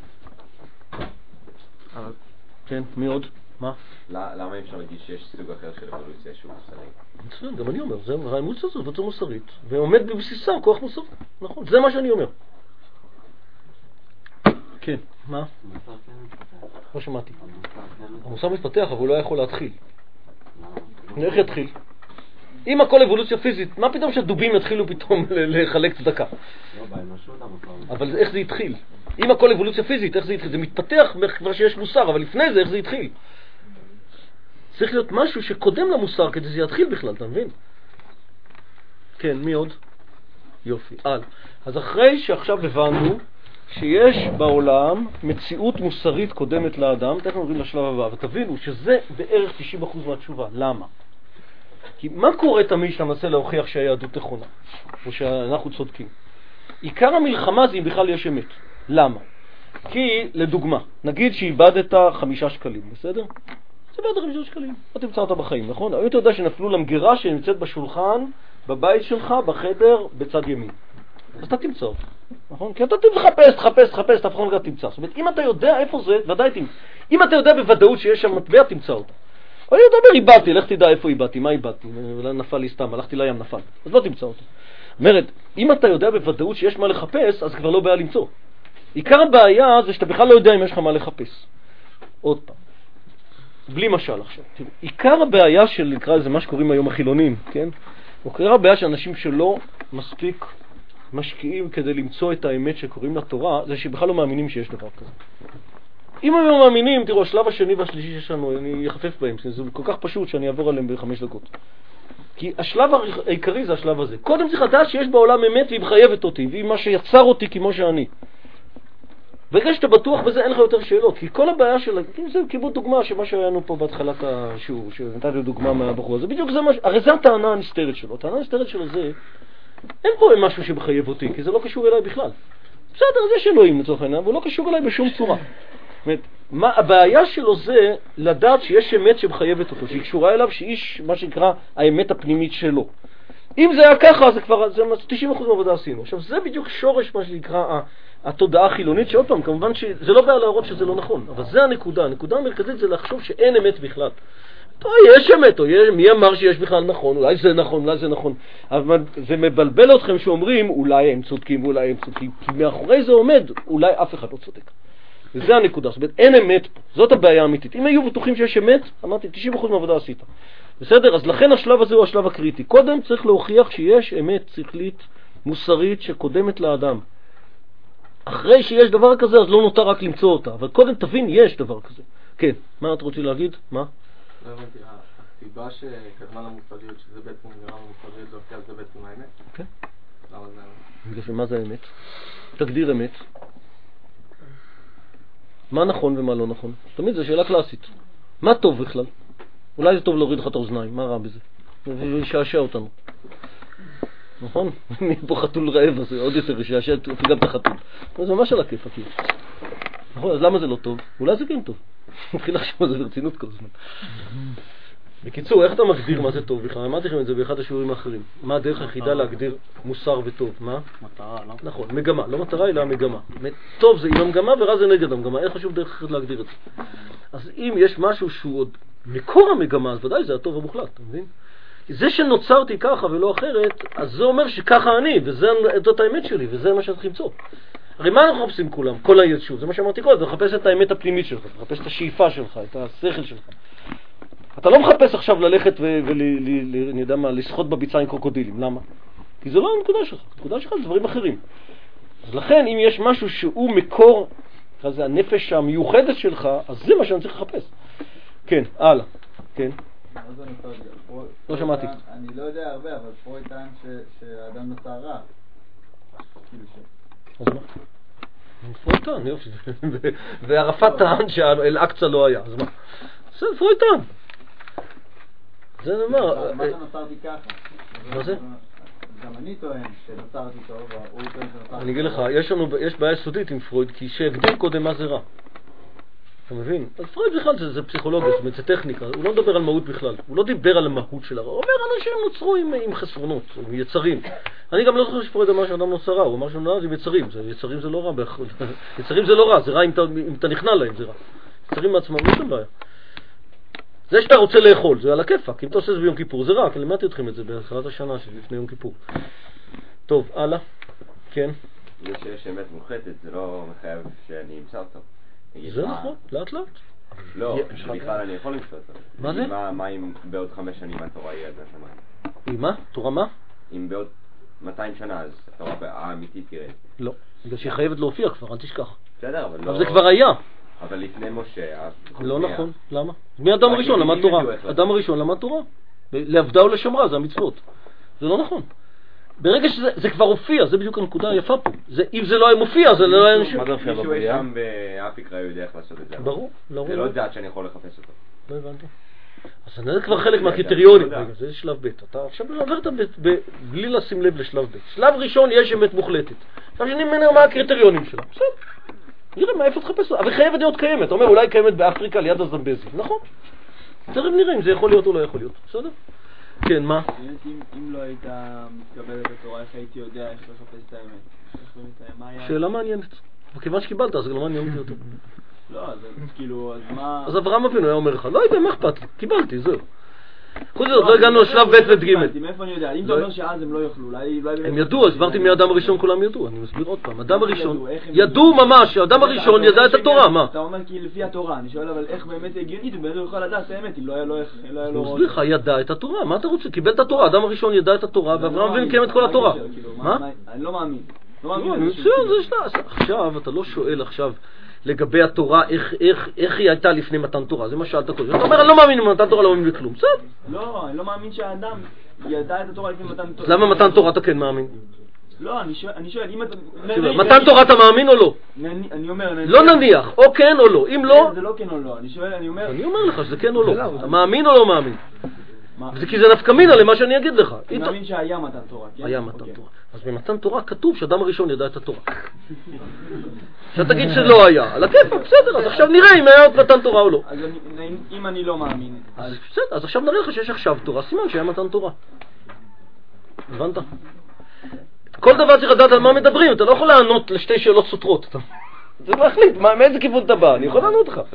כן, מי עוד? מה? למה אי אפשר להגיד שיש סוג אחר של אבולוציה שהוא מוסרי? מצוין, גם אני אומר, האמוציה הזאת זו מוסרית, ועומד בבסיסה כוח מוסרי. נכון, זה מה שאני אומר. כן, מה? לא שמעתי. המוסר מתפתח, אבל הוא לא יכול להתחיל. איך יתחיל? אם הכל אבולוציה פיזית, מה פתאום שהדובים יתחילו פתאום לחלק צדקה? אבל איך זה התחיל? אם הכל אבולוציה פיזית, איך זה התחיל? זה מתפתח כבר שיש מוסר, אבל לפני זה איך זה התחיל? צריך להיות משהו שקודם למוסר כדי זה יתחיל בכלל, אתה מבין? כן, מי עוד? יופי, אז אחרי שעכשיו הבנו שיש בעולם מציאות מוסרית קודמת לאדם, תכף נראים לשלב הבא, ותבינו שזה בערך 90% מהתשובה. למה? כי מה קורה תמיד שאתה מנסה להוכיח שהיהדות נכונה, או שאנחנו צודקים? עיקר המלחמה זה אם בכלל יש אמת. למה? כי, לדוגמה, נגיד שאיבדת 5 שקלים, בסדר? זה בעד 5 שקלים, לא תמצא אותה בחיים, נכון? היום אתה יודע שנפלו למגירה שנמצאת בשולחן, בבית שלך, בחדר, בצד ימין. אז אתה תמצא אותה, נכון? כי אתה תחפש, אתה פחות תמצא. זאת אומרת, אם אתה יודע איפה זה, ודאי תמצא. אם אתה יודע בוודאות שיש שם מטבע, תמצא אותה. אני יודע, איבדתי, לך תדע איפה איבדתי, מה איבדתי, נפל לי סתם, הלכתי לים, נפל. אז לא תמצא אותה. אומרת, אם אתה יודע בוודאות שיש מה לחפש, אז כבר לא בעיה למצוא. עיקר הבעיה זה שאתה בכלל לא יודע אם יש לך מה לחפש. עוד פעם. בלי משל עכשיו. תראו, עיקר הבעיה של, נקרא לזה מה שקוראים היום החילונים, כן? עיקר הבעיה של אנשים שלא מספיק משקיעים כדי למצוא את האמת שקוראים לתורה, זה שבכלל לא מאמינים שיש דבר כזה. אם הם לא מאמינים, תראו, השלב השני והשלישי שלנו, אני אחפף בהם, זה כל כך פשוט שאני אעבור עליהם ב5 דקות. כי השלב העיקרי זה השלב הזה. קודם צריך לדעת שיש בעולם אמת והיא מחייבת אותי, והיא מה שיצר אותי כמו שאני. ברגע שאתה בטוח בזה אין לך יותר שאלות, כי כל הבעיה של... זה קיבלו דוגמה שמה שהיינו פה בהתחלת השיעור, שנתתי דוגמה מהבחור הזה, בדיוק זה משהו, הרי זה הטענה הנסתרת שלו. הטענה הנסתרת שלו זה, אין פה משהו שמחייב אותי, כי זה לא קשור אליי בכלל. בסדר, אז יש אלוהים לצורך העניין, אבל הוא לא קשור אליי בשום צורה. הבעיה שלו זה לדעת שיש אמת שמחייבת אותו, שהיא קשורה אליו, שאיש, מה שנקרא, האמת הפנימית שלו. אם זה היה ככה, זה כבר, זה 90% מהעבודה עשינו. עכשיו, זה בדיוק שורש, מה שנקרא, התודעה החילונית, שעוד פעם, כמובן שזה לא בעיה להראות שזה לא נכון, אבל זה הנקודה. הנקודה המרכזית זה לחשוב שאין אמת בכלל. יש אמת, או מי אמר שיש בכלל נכון, אולי זה נכון, אולי זה נכון. אבל זה מבלבל אתכם שאומרים, אולי הם צודקים, אולי הם צודקים, כי מאחורי זה עומד, אולי אף אחד לא צודק. וזה הנקודה, זאת אומרת, אין אמת פה, זאת הבעיה האמיתית. אם היו בטוחים שיש אמת, אמרתי, 90% מהעבודה עשית. בסדר? אז לכן השלב הזה הוא השלב הקריטי. קודם צריך להוכיח שיש אמת שכלית, מוסרית, שקודמת לאדם. אחרי שיש דבר כזה, אז לא נותר רק למצוא אותה. אבל קודם תבין, יש דבר כזה. כן, מה את רוצה להגיד? מה? לא הבנתי, הסיבה שקדמה למוסריות, שזה בעצם נראה למוסריות, זה בעצם האמת? כן. למה זה האמת? בגלל שמה זה האמת? תגדיר אמת. מה נכון ומה לא נכון? תמיד זו שאלה קלאסית. מה טוב בכלל? אולי זה טוב להוריד לך את האוזניים, מה רע בזה? זה ישעשע אותנו. נכון? אני פה חתול רעב, אז עוד יותר ישעשע גם את החתול. זה ממש על הכיף, הכיף. נכון, אז למה זה לא טוב? אולי זה כן טוב. מתחיל לחשוב על זה ברצינות כל הזמן. בקיצור, איך אתה מגדיר מה זה טוב בכלל? אמרתי לכם את זה באחד השיעורים האחרים. מה הדרך היחידה להגדיר מוסר וטוב? מה? מטרה, לא? נכון, מגמה. לא מטרה, אלא מגמה. טוב זה עם המגמה ורע זה נגד המגמה. אין חשוב דרך אחרת להגדיר את זה. אז אם יש משהו שהוא עוד מקור המגמה, אז ודאי זה הטוב המוחלט, אתה מבין? זה שנוצרתי ככה ולא אחרת, אז זה אומר שככה אני, וזאת האמת שלי, וזה מה שאתה למצוא. הרי מה אנחנו מחפשים כולם? כל הישות, זה מה שאמרתי קודם, אתה מחפש את האמת הפנימית שלך, אתה מחפש את השאיפה שלך, את השכל שלך. אתה לא מחפש עכשיו ללכת אני יודע מה, לשחות בביצה עם קרוקודילים, למה? כי זה לא הנקודה שלך, הנקודה שלך זה דברים אחרים. אז לכן, אם יש משהו שהוא מקור, זה הנפש המיוחדת שלך, אז זה מה שאני צריך לחפש. כן, הלאה, כן. לא שמעתי. אני לא יודע הרבה, אבל פרויד טען שהאדם נוצר רע. אז מה? פרויד טען, יופי. וערפאת טען שהאל-אקצא לא היה, אז מה? זה פרויד טען. זה נאמר... מה זה נוצרתי ככה? מה זה? גם אני טוען שנוצרתי טוב, הוא טוען שנוצרתי... אני אגיד לך, יש בעיה יסודית עם פרויד, כי שהגדיר קודם מה זה רע. אתה מבין? אז פרויד בכלל זה פסיכולוגיה, זאת אומרת, זה טכניקה, הוא לא מדבר על מהות בכלל, הוא לא דיבר על המהות של הרע, הוא אומר אנשים נוצרו עם חסרונות, עם יצרים. אני גם לא זוכר שפרויד אמר שאדם נוצר רע, הוא אמר שהוא נולד עם יצרים, יצרים זה לא רע, יצרים זה לא רע, זה רע אם אתה נכנע להם, זה רע. יצרים מעצמם, לא שם בעיה. זה שאתה רוצה לאכול, זה על הכיפק, אם אתה עושה זה ביום כיפור, זה רע, כי לימדתי אתכם את זה בהתחלת השנה שלפני יום כיפור. טוב, הלאה, כן. זה שיש אמת מוחלטת, זה לא מחייב שאני אמצא אותו. זה נכון, לאט לאט. לא, בכלל אני יכול למצוא אותו. מה זה? מה אם בעוד 5 שנים התורה יהיה עד השמיים? עם מה? תורה מה? אם בעוד 200 שנה אז התורה האמיתית תראה. לא, בגלל שהיא חייבת להופיע כבר, אל תשכח. בסדר, אבל לא... אבל זה כבר היה. אבל לפני משה... לא נכון, למה? מי אדם הראשון למד תורה? אדם הראשון למד תורה. לעבדה ולשמרה, זה המצוות. זה לא נכון. ברגע שזה כבר הופיע, זה בדיוק הנקודה היפה פה. אם זה לא היה מופיע, זה לא היה נשאר. מישהו יש שם באפריקה יודע איך לעשות את זה. ברור. זה לא דעת שאני יכול לחפש אותו. לא הבנתי. אז זה כבר חלק מהקריטריונים. זה שלב ב'. אתה עכשיו עוברת בלי לשים לב לשלב ב'. שלב ראשון יש אמת מוחלטת. עכשיו שאני מנהל מה הקריטריונים שלה. בסדר. נראה מה איפה תחפש אותה. אבל חייבת להיות קיימת. אתה אומר אולי קיימת באפריקה ליד הזמבזי. נכון. תכף נראה אם זה יכול להיות או לא יכול להיות. בסדר? כן, מה? אם לא היית מתקבל את התורה, איך הייתי יודע איך לחפש את האמת? שאלה מעניינת. וכיוון שקיבלת, אז לא מעניין אותי יותר. לא, אז כאילו, אז מה... אז אברהם אבינו היה אומר לך, לא יודע, מה אכפת לי? קיבלתי, זהו. חוץ זאת, לא הגענו לשלב ב' וג'. מאיפה אני יודע? אם אתה אומר שאז הם לא יוכלו, אולי... הם ידעו, הסברתי מי האדם הראשון, כולם ידעו. אני מסביר עוד פעם. האדם הראשון, ידעו ממש, האדם הראשון ידע את התורה, מה? אתה אומר כי לפי התורה, אני שואל אבל איך באמת הגיונית, הוא באמת יוכל לדעת את האמת, אם לא היה לו איך... אני מסביר לך, ידע את התורה, מה אתה רוצה? קיבל את התורה, האדם הראשון ידע את התורה, ואברהם אבינו קיים את כל התורה. מה? אני לא מאמין. עכשיו, אתה לא שואל עכשיו לגבי התורה, איך היא הייתה לפני מתן תורה, זה מה שאלת קודם. אתה אומר, אני לא מאמין במתן תורה, לא מאמין בכלום, בסדר? לא, אני לא מאמין שהאדם ידע את התורה לפני מתן תורה. למה מתן תורה אתה כן מאמין? לא, אני שואל, אם אתה... מתן תורה אתה מאמין או לא? אני אומר... לא נניח, או כן או לא, אם לא... זה לא כן או לא, אני שואל, אני אומר... אני אומר לך שזה כן או לא, אתה מאמין או לא מאמין? זה כי זה נפקא מינה למה שאני אגיד לך. אני מאמין שהיה מתן תורה, כן? היה מתן תורה. אז במתן תורה כתוב שאדם הראשון ידע את התורה. שאתה תגיד שלא היה, על הכיף, בסדר, אז עכשיו נראה אם היה עוד מתן תורה או לא. אז אם אני לא מאמין, אז בסדר, אז עכשיו נראה לך שיש עכשיו תורה, סימן שהיה מתן תורה. הבנת? כל דבר צריך לדעת על מה מדברים, אתה לא יכול לענות לשתי שאלות סותרות. זה להחליט, מאיזה כיוון אתה בא, אני יכול לענות לך.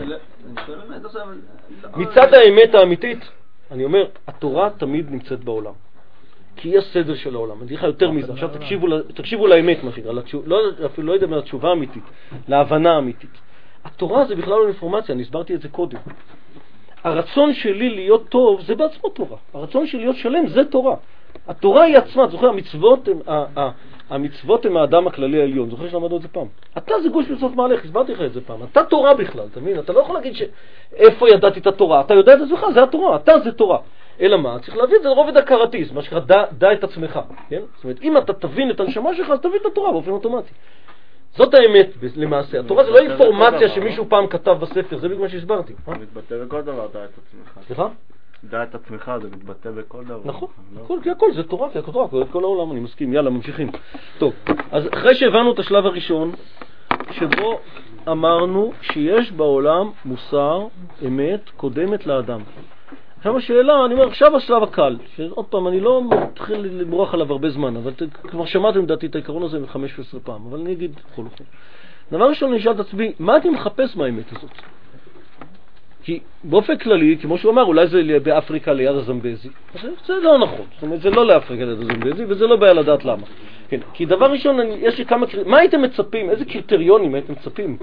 מצד האמת האמיתית, אני אומר, התורה תמיד נמצאת בעולם. כי היא הסדר של העולם. אני אגיד לך יותר מזה, עכשיו תקשיבו לאמת, מה שנקרא, אפילו לא יודע מה התשובה האמיתית, להבנה האמיתית. התורה זה בכלל לא אינפורמציה, אני הסברתי את זה קודם. הרצון שלי להיות טוב זה בעצמו תורה. הרצון שלי להיות שלם זה תורה. התורה היא עצמה, זוכר, המצוות הם האדם הכללי העליון. זוכר שלמדנו את זה פעם. אתה זה גוש מצוות מהלך, הסברתי לך את זה פעם. אתה תורה בכלל, אתה מבין? אתה לא יכול להגיד איפה ידעתי את התורה. אתה יודע את זה בכלל, זה התורה. אתה זה תורה. אלא מה? צריך להביא את זה לרובד הכרתי, מה שקרא דע את עצמך. כן? זאת אומרת, אם אתה תבין את הנשמה שלך, אז תבין את התורה באופן אוטומטי. זאת האמת למעשה. התורה זה לא אינפורמציה שמישהו פעם כתב בספר, זה בדיוק מה שהסברתי. זה מתבטא בכל דבר, דע את עצמך. סליחה? דע את עצמך, זה מתבטא בכל דבר. נכון, כי הכל זה תורה, כי התורה כוללת כל העולם, אני מסכים. יאללה, ממשיכים. טוב, אז אחרי שהבנו את השלב הראשון, שבו אמרנו שיש בעולם מוסר, אמת, קודמת לאדם. עכשיו השאלה, אני אומר, עכשיו השלב הקל, שעוד פעם, אני לא מתחיל למרוח עליו הרבה זמן, אבל כבר שמעתם דעתי את העיקרון הזה 15 פעם, אבל אני אגיד בכל אופן. דבר ראשון, אני אשאל את עצמי, מה אני מחפש מהאמת הזאת? כי באופן כללי, כמו שהוא אמר, אולי זה באפריקה ליד הזמבזי. זה לא נכון. זאת אומרת, זה לא לאפריקה ליד הזמבזי, וזה לא בעיה לדעת למה. כן. כי דבר ראשון, יש לי כמה קריטריונים. מה הייתם מצפים? איזה קריטריונים הייתם מצפים?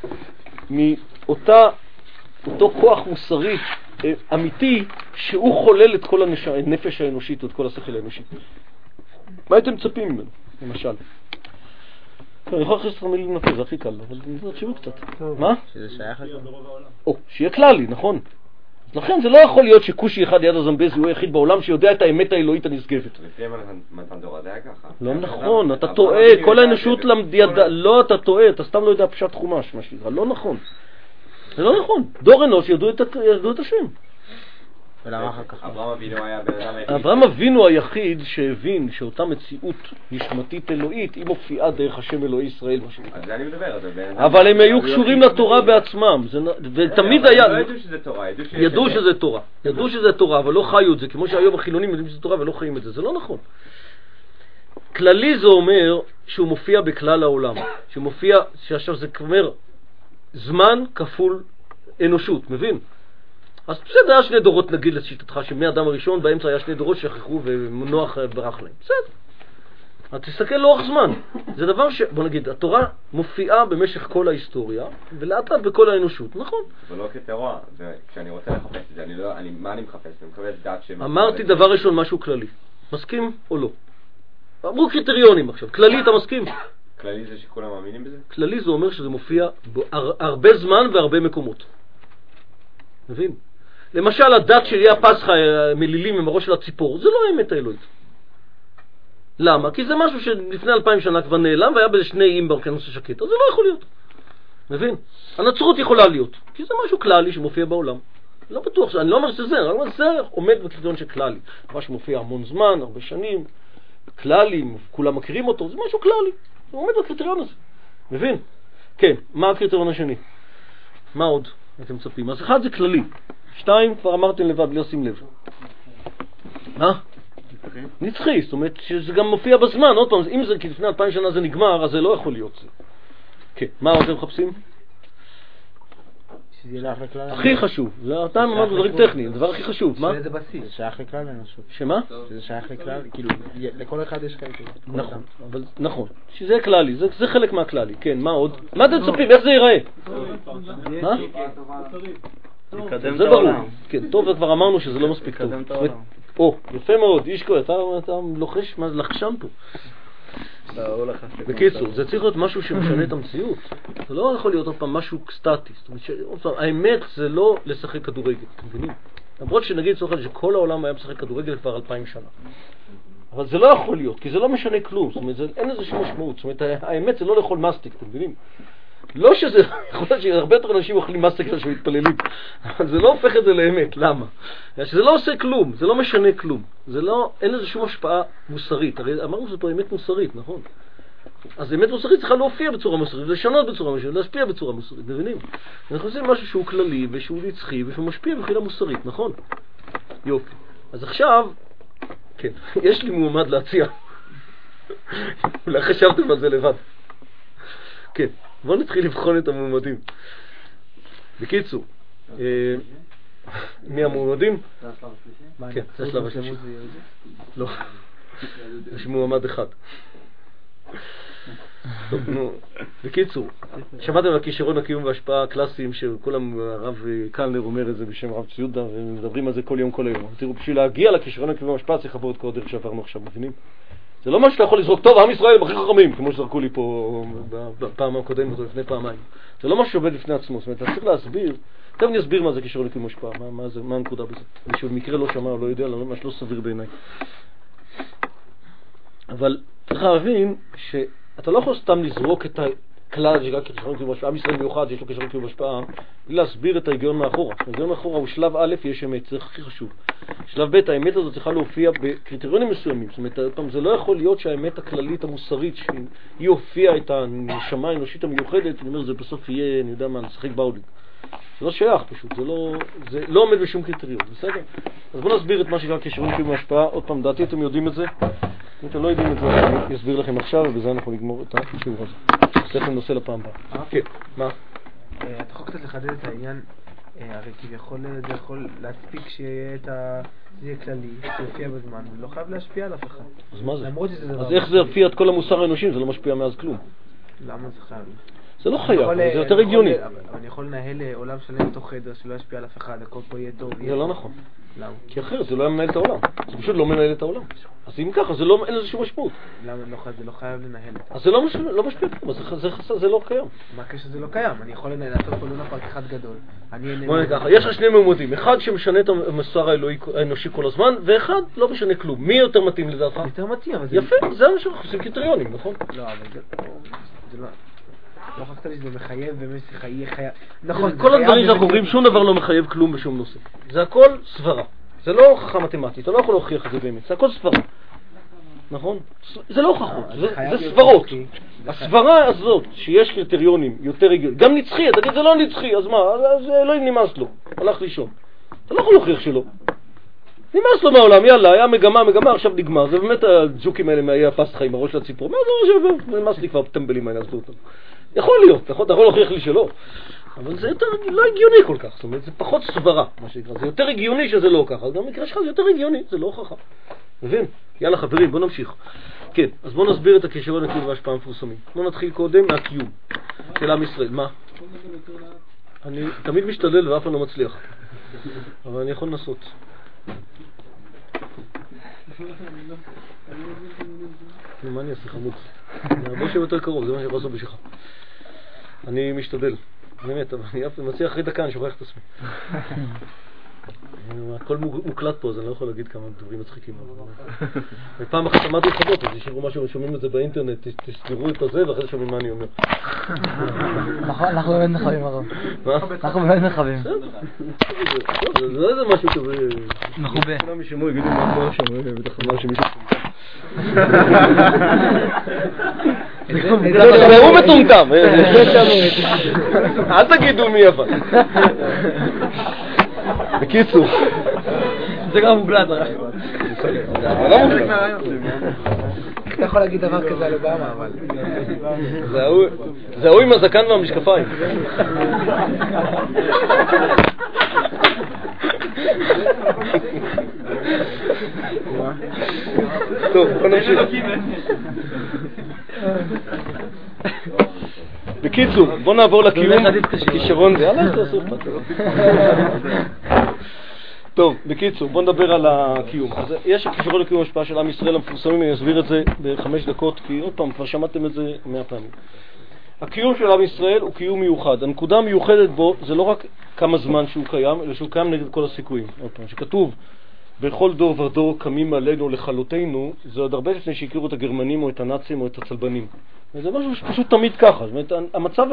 מאותו כוח מוסרי אמיתי, שהוא חולל את כל הנפש האנושית, את כל השכל האנושי. מה הייתם מצפים ממנו, למשל? אני יכול להכניס את המילים נפה, זה הכי קל, אבל תקשיבו קצת. מה? שזה שייך לכל. או, שיהיה כללי, נכון. לכן זה לא יכול להיות שכושי אחד יד הזמבזי הוא היחיד בעולם שיודע את האמת האלוהית הנשגבת. לפי מתן תורה זה היה ככה. לא נכון, אתה טועה, כל האנושות ידע, לא, אתה טועה, אתה סתם לא יודע פשט חומש, מה שנקרא, לא נכון. זה לא נכון, דור אנוש ידעו את השם. ולמה אחר כך? אברהם אבינו היחיד שהבין שאותה מציאות נשמתית אלוהית היא מופיעה דרך השם אלוהי ישראל. אז זה אני מדבר. אבל הם היו קשורים לתורה בעצמם, ותמיד היה... לא ידעו שזה תורה, ידעו שזה תורה, אבל לא חיו את זה, כמו שהיום החילונים יודעים שזה תורה ולא חיים את זה, זה לא נכון. כללי זה אומר שהוא מופיע בכלל העולם, שמופיע, שעכשיו זה אומר זמן כפול אנושות, מבין? אז בסדר, היה שני דורות נגיד לשיטתך, שמאדם הראשון באמצע היה שני דורות שכחו ונוח ברח להם. בסדר. אז תסתכל לאורך זמן. זה דבר בוא נגיד, התורה מופיעה במשך כל ההיסטוריה, ולאט לאט בכל האנושות, נכון? זה לא כתורה, כשאני רוצה לחפש את זה, מה אני מחפש? אני מחפש דעת שם. אמרתי דבר ראשון משהו כללי. מסכים או לא? אמרו קריטריונים עכשיו. כללי אתה מסכים? כללי זה שכולם מאמינים בזה? כללי זה אומר שזה מופיע הרבה זמן והרבה מקומות. מבין? למשל, הדת של יהיה פסחה מלילים עם הראש של הציפור, זה לא האמת האלוהית. למה? כי זה משהו שלפני 2000 שנה כבר נעלם, והיה בזה שני איים באוקיינוס השקט, אז זה לא יכול להיות. מבין? הנצרות יכולה להיות, כי זה משהו כללי שמופיע בעולם. לא בטוח, אני לא אומר שזה, אני אומר שזה עומד בקריטריון של כללי. מה שמופיע המון זמן, הרבה שנים, כללי, כולם מכירים אותו, זה משהו כללי. זה עומד בקריטריון הזה. מבין? כן, מה הקריטריון השני? מה עוד אתם מצפים? אז אחד זה כללי. 2, כבר אמרתם לבד, בלי לשים לב. נצחי, זאת אומרת שזה גם מופיע בזמן, עוד פעם, אם זה כי לפני 2000 שנה זה נגמר, אז זה לא יכול להיות זה. כן, מה עוד אתם מחפשים? הכי חשוב, זה אתה אמרנו דברים טכניים, הדבר הכי חשוב, מה? שזה בסיס, זה שייך לכלל האנושות. שמה? שזה שייך לכלל, כאילו, לכל אחד יש כאלה. נכון, אבל נכון, שזה כללי, זה חלק מהכללי, כן, מה עוד? מה אתם מצפים, איך זה ייראה? מה? זה ברור, כן, טוב, וכבר אמרנו שזה לא מספיק טוב. יפה מאוד, אישקו, אתה לוחש, מה זה לחשם פה? בקיצור, זה צריך להיות משהו שמשנה את המציאות. זה לא יכול להיות עוד פעם משהו סטטי. האמת זה לא לשחק כדורגל, אתם מבינים? למרות שנגיד שכל העולם היה משחק כדורגל כבר 2000 שנה. אבל זה לא יכול להיות, כי זה לא משנה כלום. זאת אומרת, אין איזושהי משמעות. זאת אומרת, האמת זה לא לאכול מסטיק, אתם מבינים? לא שזה, יכול להיות שהרבה יותר אנשים אוכלים מסטיק שמתפללים, אבל זה לא הופך את זה לאמת. למה? שזה לא עושה כלום, זה לא משנה כלום. זה לא, אין לזה שום השפעה מוסרית. הרי אמרנו שזה פה אמת מוסרית, נכון? אז אמת מוסרית צריכה להופיע בצורה מוסרית, לשנות בצורה מוסרית, להשפיע בצורה מוסרית, מבינים? אנחנו עושים משהו שהוא כללי ושהוא נצחי ושהוא משפיע בחילה מוסרית, נכון? יופי. אז עכשיו, כן, יש לי מועמד להציע. אולי חשבתם על זה לבד. כן, בואו נתחיל לבחון את המועמדים. בקיצור, מי המועמדים? כן, זה השלב השלישי. לא, יש מועמד אחד. טוב, נו, בקיצור, שמעתם על הכישרון הקיום וההשפעה הקלאסיים שכולם, הרב קלנר אומר את זה בשם רב ציודה ומדברים על זה כל יום כל היום. תראו, בשביל להגיע לכישרון הקיום וההשפעה צריך לעבור את כל הדרך שעברנו עכשיו, מבינים? זה לא משהו שאתה יכול לזרוק, טוב, עם ישראל הם הכי חכמים, כמו שזרקו לי פה בפעם הקודמת או לפני פעמיים. זה לא משהו שעובד לפני עצמו, זאת אומרת, אתה צריך להסביר, תכף אני אסביר מה זה כישרון הקיום וההשפעה, מה הנקודה בזה. מישהו במקרה לא שמע או לא יודע, ממש לא סביר בעיניי. אבל צריך להבין שאתה לא יכול סתם לזרוק את הכלל שגם כישרון קיום והשפעה, עם ישראל מיוחד שיש לו כישרון קיום והשפעה, בלי להסביר את ההיגיון מאחורה. ההיגיון מאחורה הוא שלב א', יש אמת, זה הכי חשוב. שלב ב', האמת הזאת צריכה להופיע בקריטריונים מסוימים. זאת אומרת, זה לא יכול להיות שהאמת הכללית המוסרית שהיא הופיעה את הנשמה האנושית המיוחדת, אני אומר, זה בסוף יהיה, אני יודע מה, לשחק באולינג. זה לא שייך פשוט, זה לא עומד בשום קריטריון, בסדר? אז בואו נסביר את מה שגם כישרון קיום והשפעה. עוד פעם, דעתי אתם יודעים את זה. אם אתם לא יודעים את זה, אני אסביר לכם עכשיו, ובזה אנחנו נגמור את השיעור הזה. לכם נושא לפעם הבאה. כן, מה? אתה יכול קצת לחדד את העניין, הרי כביכול זה יכול להספיק שיהיה כללי, שיופיע בזמן, ולא חייב להשפיע על אף אחד. אז מה זה? אז איך זה יופיע את כל המוסר האנושי? זה לא משפיע מאז כלום. למה זה חייב? זה לא חייב, זה יותר הגיוני. אבל אני יכול לנהל עולם שלם בתוך חדר שלא ישפיע על אף אחד, הכל פה יהיה טוב. זה לא נכון. למה? כי אחרת זה לא היה מנהל את העולם. זה פשוט לא מנהל את העולם. אז אם ככה, אין לזה שום משמעות. למה? זה לא חייב לנהל את זה. אז זה לא משפיע כלום, זה לא קיים. מה הקשר זה לא קיים? אני יכול לעשות פה לונה פארק אחד גדול. בוא נקח, יש לך שני מועמדים. אחד שמשנה את המסר האנושי כל הזמן, ואחד לא משנה כלום. מי יותר מתאים לדעתך? יותר מתאים, אבל זה... יפה, זה מה שאנחנו עושים קריטריונים, נכון? לא, אבל זה לא... לא חכת לי שזה מחייב ומסיכה יהיה חייב. נכון, כל הדברים שאנחנו אומרים, שום דבר לא מחייב כלום בשום נושא. זה הכל סברה. זה לא הוכחה מתמטית, אתה לא יכול להוכיח את זה באמת. זה הכל סברה. נכון? זה לא הוכחות, זה סברות. הסברה הזאת שיש קריטריונים יותר רגילים, גם נצחי, אתה תגיד זה לא נצחי, אז מה? אז לא נמאס לו, הלך לישון. אתה לא יכול להוכיח שלא. נמאס לו מהעולם, יאללה, היה מגמה, עכשיו נגמר. זה באמת הג'וקים האלה מהאי הפסטחה עם הראש לציפור. מה זה ראש? נמאס לי כבר טמבלים האלה, עזבו אותם. יכול להיות, אתה יכול להוכיח לי שלא. אבל זה יותר לא הגיוני כל כך. זאת אומרת, זה פחות סברה, מה שנקרא. זה יותר הגיוני שזה לא ככה. אז גם במקרה שלך זה יותר הגיוני, זה לא הוכחה. מבין? יאללה חברים, בואו נמשיך. כן, אז בואו נסביר את הכישרון הקיום וההשפעה המפורסמים. בואו נתחיל קודם מהקיום של עם ישראל. מה? אני תמיד משתדל ואף פעם לא מצליח. אבל אני יכול לנסות. מה אני אעשה חמוד? אני הרבה יותר קרוב, זה מה שאני לעשות בשבילך. אני משתדל, באמת, אבל אני מצליח אחרי דקה, אני שוכח את עצמי. הכל מוקלט פה, אז אני לא יכול להגיד כמה דברים מצחיקים. ופעם אחת אמרתי לחבות, אז ישאירו משהו, שומעים את זה באינטרנט, תסגרו את הזה ואחרי זה שומעים מה אני אומר. אנחנו באמת נחבים הרב. מה? אנחנו באמת נחבים. זה לא איזה משהו כזה... מחובה. כולם ישמעו, יגידו מה אמר שם, בטח אמר שמישהו... הוא מטומטם. אל תגידו מי אבל. בקיצור. זה גם מוגלט. אתה יכול להגיד דבר כזה על אובמה, אבל... זה הוא עם הזקן והמשקפיים. טוב, בוא נמשיך. בקיצור, בוא נעבור לקיום כישרון זה. יאללה, תעשו פעם. טוב, בקיצור, בוא נדבר על הקיום. אז יש הכישרון לקיום השפעה של עם ישראל המפורסמים, אני אסביר את זה ב5 דקות, כי עוד פעם, כבר שמעתם את זה 100 פעמים. הקיום של עם ישראל הוא קיום מיוחד. הנקודה המיוחדת בו זה לא רק כמה זמן שהוא קיים, אלא שהוא קיים נגד כל הסיכויים. עוד פעם, שכתוב, בכל דור ודור קמים עלינו לכלותנו, זה עוד הרבה לפני שהכירו את הגרמנים או את הנאצים או את הצלבנים. זה משהו שפשוט תמיד ככה. זאת אומרת, המצב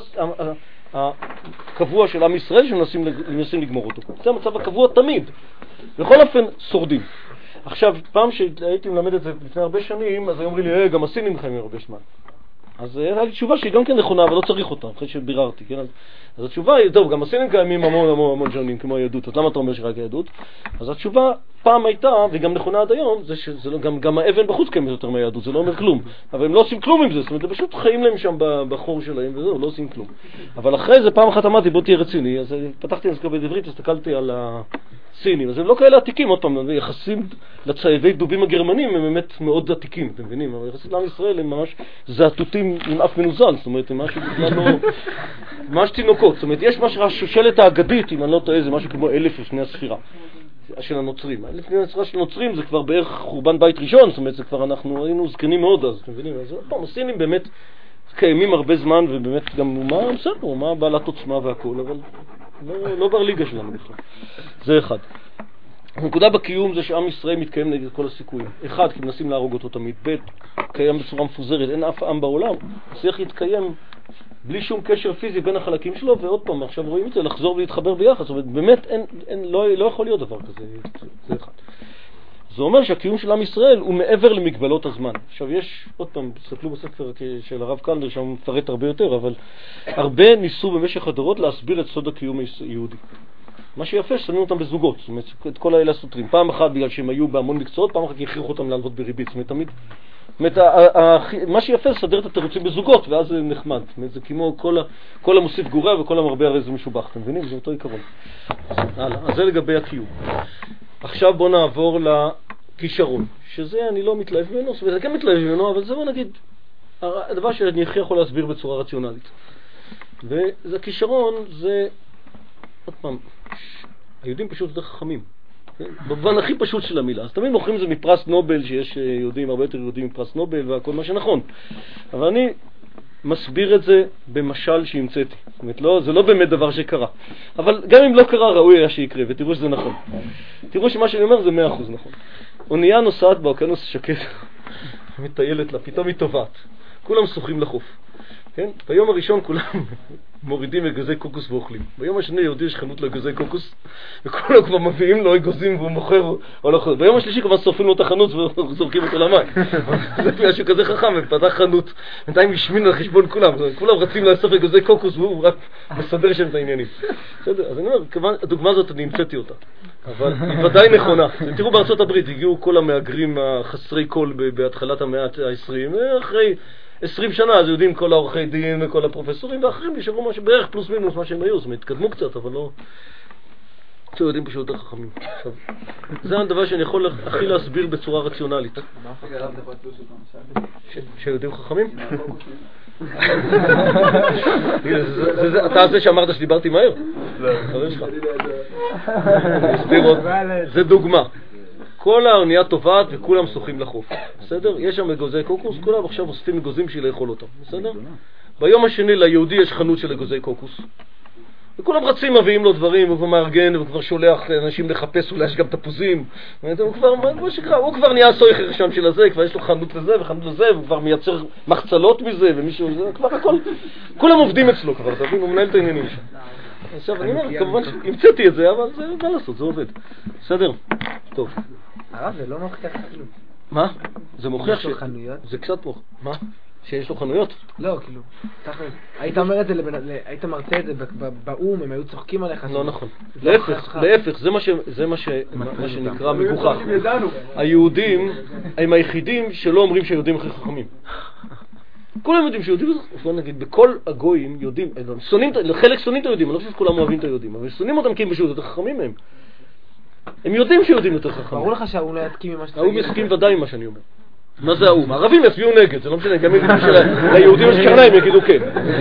הקבוע של עם ישראל שמנסים לגמור אותו. זה המצב הקבוע תמיד. בכל אופן, שורדים. עכשיו, פעם שהייתי מלמד את זה לפני הרבה שנים, אז היו אומרים לי, גם הסינים חיים הרבה זמן. אז היה לי תשובה שהיא גם כן נכונה, אבל לא צריך אותה, אחרי שביררתי, כן? אז התשובה היא, טוב, גם הסינים קיימים המון שנים, כמו היהדות, אז למה אתה אומר שרק היהדות? אז התשובה פעם הייתה, וגם נכונה עד היום, זה גם האבן בחוץ קיימת יותר מהיהדות, זה לא אומר כלום. אבל הם לא עושים כלום עם זה, זאת אומרת, הם פשוט חיים להם שם בחור שלהם, וזהו, לא עושים כלום. אבל אחרי זה פעם אחת אמרתי, בוא תהיה רציני, אז פתחתי אנציקלופדיה עברית, הסתכלתי על הסינים, אז הם לא כאלה עתיקים, עוד פעם, יחסים לציידי דובים הגרמנים, הם באמת מאוד עתיקים, אתם מבינים? אבל יחסית לעם ישראל הם ממש זעתותים עם אף מנוזל, זאת אומרת, הם משהו בכלל לא... ממש תינוקות, זאת אומרת, יש משהו, השושלת האגדית, אם אני לא טועה, זה משהו כמו 1000 לפני הספירה של הנוצרים. לפני הספירה של הנוצרים זה כבר בערך חורבן בית ראשון, זאת אומרת, זה כבר אנחנו היינו זקנים מאוד אז, אתם מבינים? אז פעם, הסינים באמת קיימים הרבה זמן, ובאמת גם אומה בעלת עוצמה והכל, אבל לא בר ליגה שלנו בכלל. זה אחד. הנקודה בקיום זה שעם ישראל מתקיים נגד כל הסיכויים. אחד, כי מנסים להרוג אותו תמיד. ב', קיים בצורה מפוזרת, אין אף עם בעולם. צריך להתקיים בלי שום קשר פיזי בין החלקים שלו, ועוד פעם, עכשיו רואים את זה, לחזור ולהתחבר ביחד. זאת אומרת, באמת לא יכול להיות דבר כזה. זה אחד. זה אומר שהקיום של עם ישראל הוא מעבר למגבלות הזמן. עכשיו יש, עוד פעם, תסתכלו בספר של הרב קלנר, שם הוא מפרט הרבה יותר, אבל הרבה ניסו במשך הדורות להסביר את סוד הקיום היהודי. מה שיפה, שמים אותם בזוגות, זאת אומרת, את כל האלה הסותרים. פעם אחת בגלל שהם היו בהמון מקצועות, פעם אחת הכריחו אותם להלוות בריבית. זאת אומרת, תמיד, מה שיפה, לסדר את התירוצים בזוגות, ואז זה נחמד. זאת אומרת, זה כמו כל המוסיף גורע וכל המרבה הרי זה משובח. אתם מבינים? זה אותו עיקרון. אז זה לגבי הקיום. עכשיו בואו נעבור לכישרון, שזה אני לא מתלהב ממנו, זאת אומרת, אני כן מתלהב ממנו, אבל זה בוא נגיד, הדבר שאני הכי יכול להסביר בצורה רציונלית. וזה הכישרון, זה, עוד פעם, היהודים פשוט יותר חכמים. במובן הכי פשוט של המילה. אז תמיד מוכרים זה מפרס נובל, שיש יהודים, הרבה יותר יהודים מפרס נובל, והכל מה שנכון. אבל אני מסביר את זה במשל שהמצאתי. זאת אומרת, זה לא באמת דבר שקרה. אבל גם אם לא קרה, ראוי היה שיקרה, ותראו שזה נכון. תראו שמה שאני אומר זה 100% נכון. אונייה נוסעת באוקיינוס שקט, מטיילת לה, פתאום היא טובעת. כולם שוחים לחוף. כן? ביום הראשון כולם מורידים אגוזי קוקוס ואוכלים. ביום השני יהודי יש חנות לאגוזי קוקוס, וכולם כבר מביאים לו אגוזים והוא מוכר או לא חנות. ביום השלישי כבר שורפים לו את החנות וזורקים אותו למים. זה משהו כזה חכם, ופתח חנות, בינתיים השמין על חשבון כולם. כולם רצים לאסוף אגוזי קוקוס והוא רק מסדר שם את העניינים. בסדר? אז אני אומר, הדוגמה הזאת אני המצאתי אותה. אבל היא ודאי נכונה. תראו בארצות הברית, הגיעו כל המהגרים החסרי קול בהתחלת המאה ה-20, אחרי 20 שנה, אז יודעים כל העורכי דין וכל הפרופסורים, ואחרים נשארו משהו, בערך פלוס מינוס מה שהם היו, זאת אומרת, התקדמו קצת, אבל לא... יודעים פשוט יותר חכמים. זה הדבר שאני יכול הכי להסביר בצורה רציונלית. שיודעים חכמים? אתה זה שאמרת שדיברתי מהר? לא. זה דוגמה. כל האונייה טובעת וכולם שוחים לחוף. בסדר? יש שם אגוזי קוקוס, כולם עכשיו אוספים אגוזים בשביל לאכול אותם. בסדר? ביום השני ליהודי יש חנות של אגוזי קוקוס. וכולם רצים, מביאים לו דברים, הוא כבר מארגן, הוא כבר שולח אנשים לחפש, אולי יש גם תפוזים. הוא כבר נהיה סויחר שם של הזה, כבר יש לו חנות לזה וחנות לזה, הוא כבר מייצר מחצלות מזה, ומישהו, כבר הכל, כולם עובדים אצלו כבר, תבין, הוא מנהל את העניינים שם. עכשיו, אני אומר, כמובן שהמצאתי את זה, אבל זה מה לעשות, זה עובד. בסדר? טוב. הרב, זה לא מוכיח כלום. מה? זה מוכיח שיש לו חנויות? זה קצת מוכיח. מה? שיש לו חנויות? לא, כאילו, היית אומר את זה, היית מרצה את זה באום, הם היו צוחקים עליך. לא נכון. להפך, זה מה שנקרא מגוחך. היהודים הם היחידים שלא אומרים שהיהודים הכי חכמים. כולם יודעים שיהודים, בוא נגיד, בכל הגויים יודעים, חלק שונאים את היהודים, אני לא חושב שכולם אוהבים את היהודים, אבל שונאים אותם כי הם פשוט יותר חכמים מהם. הם יודעים שיהודים יותר חכמים. ברור לך שהאום לא יסכים ממה שאתה האום יסכים ודאי ממה שאני אומר. מה זה האום? הערבים יצביעו נגד, זה לא משנה, גם יגידו שליהודים יש קרניים יגידו כן.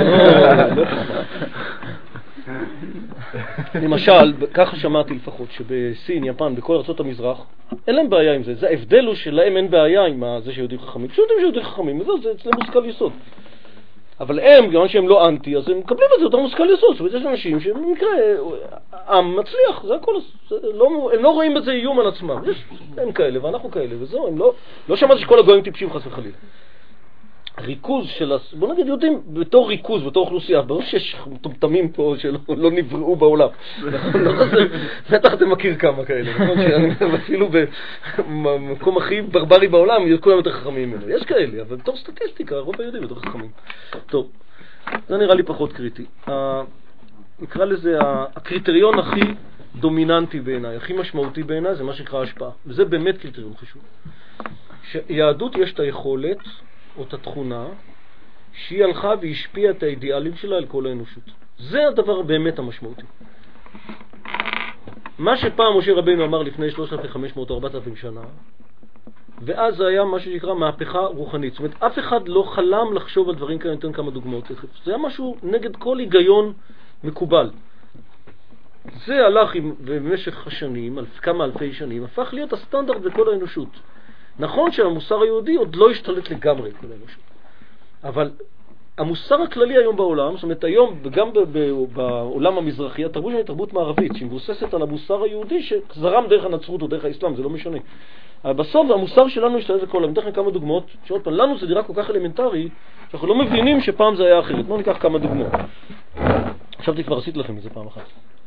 למשל, ככה שמעתי לפחות, שבסין, יפן, בכל ארצות המזרח, אין להם בעיה עם זה. זה ההבדל הוא שלהם אין בעיה עם זה שיהודים חכמים. כשיודעים שיהודים חכמים, זה אצלם מושכל יסוד. אבל הם, גם שהם לא אנטי, אז הם מקבלים את זה יותר מושכל יסוד. זאת אומרת, יש אנשים שבמקרה, עם מצליח, זה הכל. הם לא רואים את זה איום על עצמם. הם כאלה ואנחנו כאלה, וזהו. לא שמעתי שכל הגויים טיפשים חס וחלילה. ריכוז של, בוא נגיד יהודים בתור ריכוז, בתור אוכלוסייה, ברור שיש מטומטמים פה שלא נבראו בעולם. בטח אתה מכיר כמה כאלה, נכון? אפילו במקום הכי ברברי בעולם, כולם יותר חכמים ממנו. יש כאלה, אבל בתור סטטיסטיקה, רוב היהודים יותר חכמים. טוב, זה נראה לי פחות קריטי. נקרא לזה, הקריטריון הכי דומיננטי בעיניי, הכי משמעותי בעיניי, זה מה שנקרא השפעה. וזה באמת קריטריון חשוב. שיהדות יש את היכולת, או את התכונה, שהיא הלכה והשפיעה את האידיאלים שלה על כל האנושות. זה הדבר באמת המשמעותי. מה שפעם משה רבינו אמר לפני 3,500 או 4,000 שנה, ואז זה היה מה שנקרא מהפכה רוחנית. זאת אומרת, אף אחד לא חלם לחשוב על דברים כאלה, ניתן כמה דוגמאות. זה היה משהו נגד כל היגיון מקובל. זה הלך במשך השנים, כמה אלפי שנים, הפך להיות הסטנדרט בכל האנושות. נכון שהמוסר היהודי עוד לא השתלט לגמרי כל האנושות. אבל המוסר הכללי היום בעולם, זאת אומרת היום, וגם בעולם המזרחי, התרבות שלנו היא תרבות מערבית, שמבוססת על המוסר היהודי שזרם דרך הנצרות או דרך האסלאם, זה לא משנה. אבל בסוף המוסר שלנו השתלט לכל, אני אתן לכם כמה דוגמאות, שעוד פעם, לנו זה נראה כל כך אלמנטרי, שאנחנו לא מבינים שפעם זה היה אחרת. בואו ניקח כמה דוגמאות. חשבתי כבר עשיתי לכם את זה פעם אחת.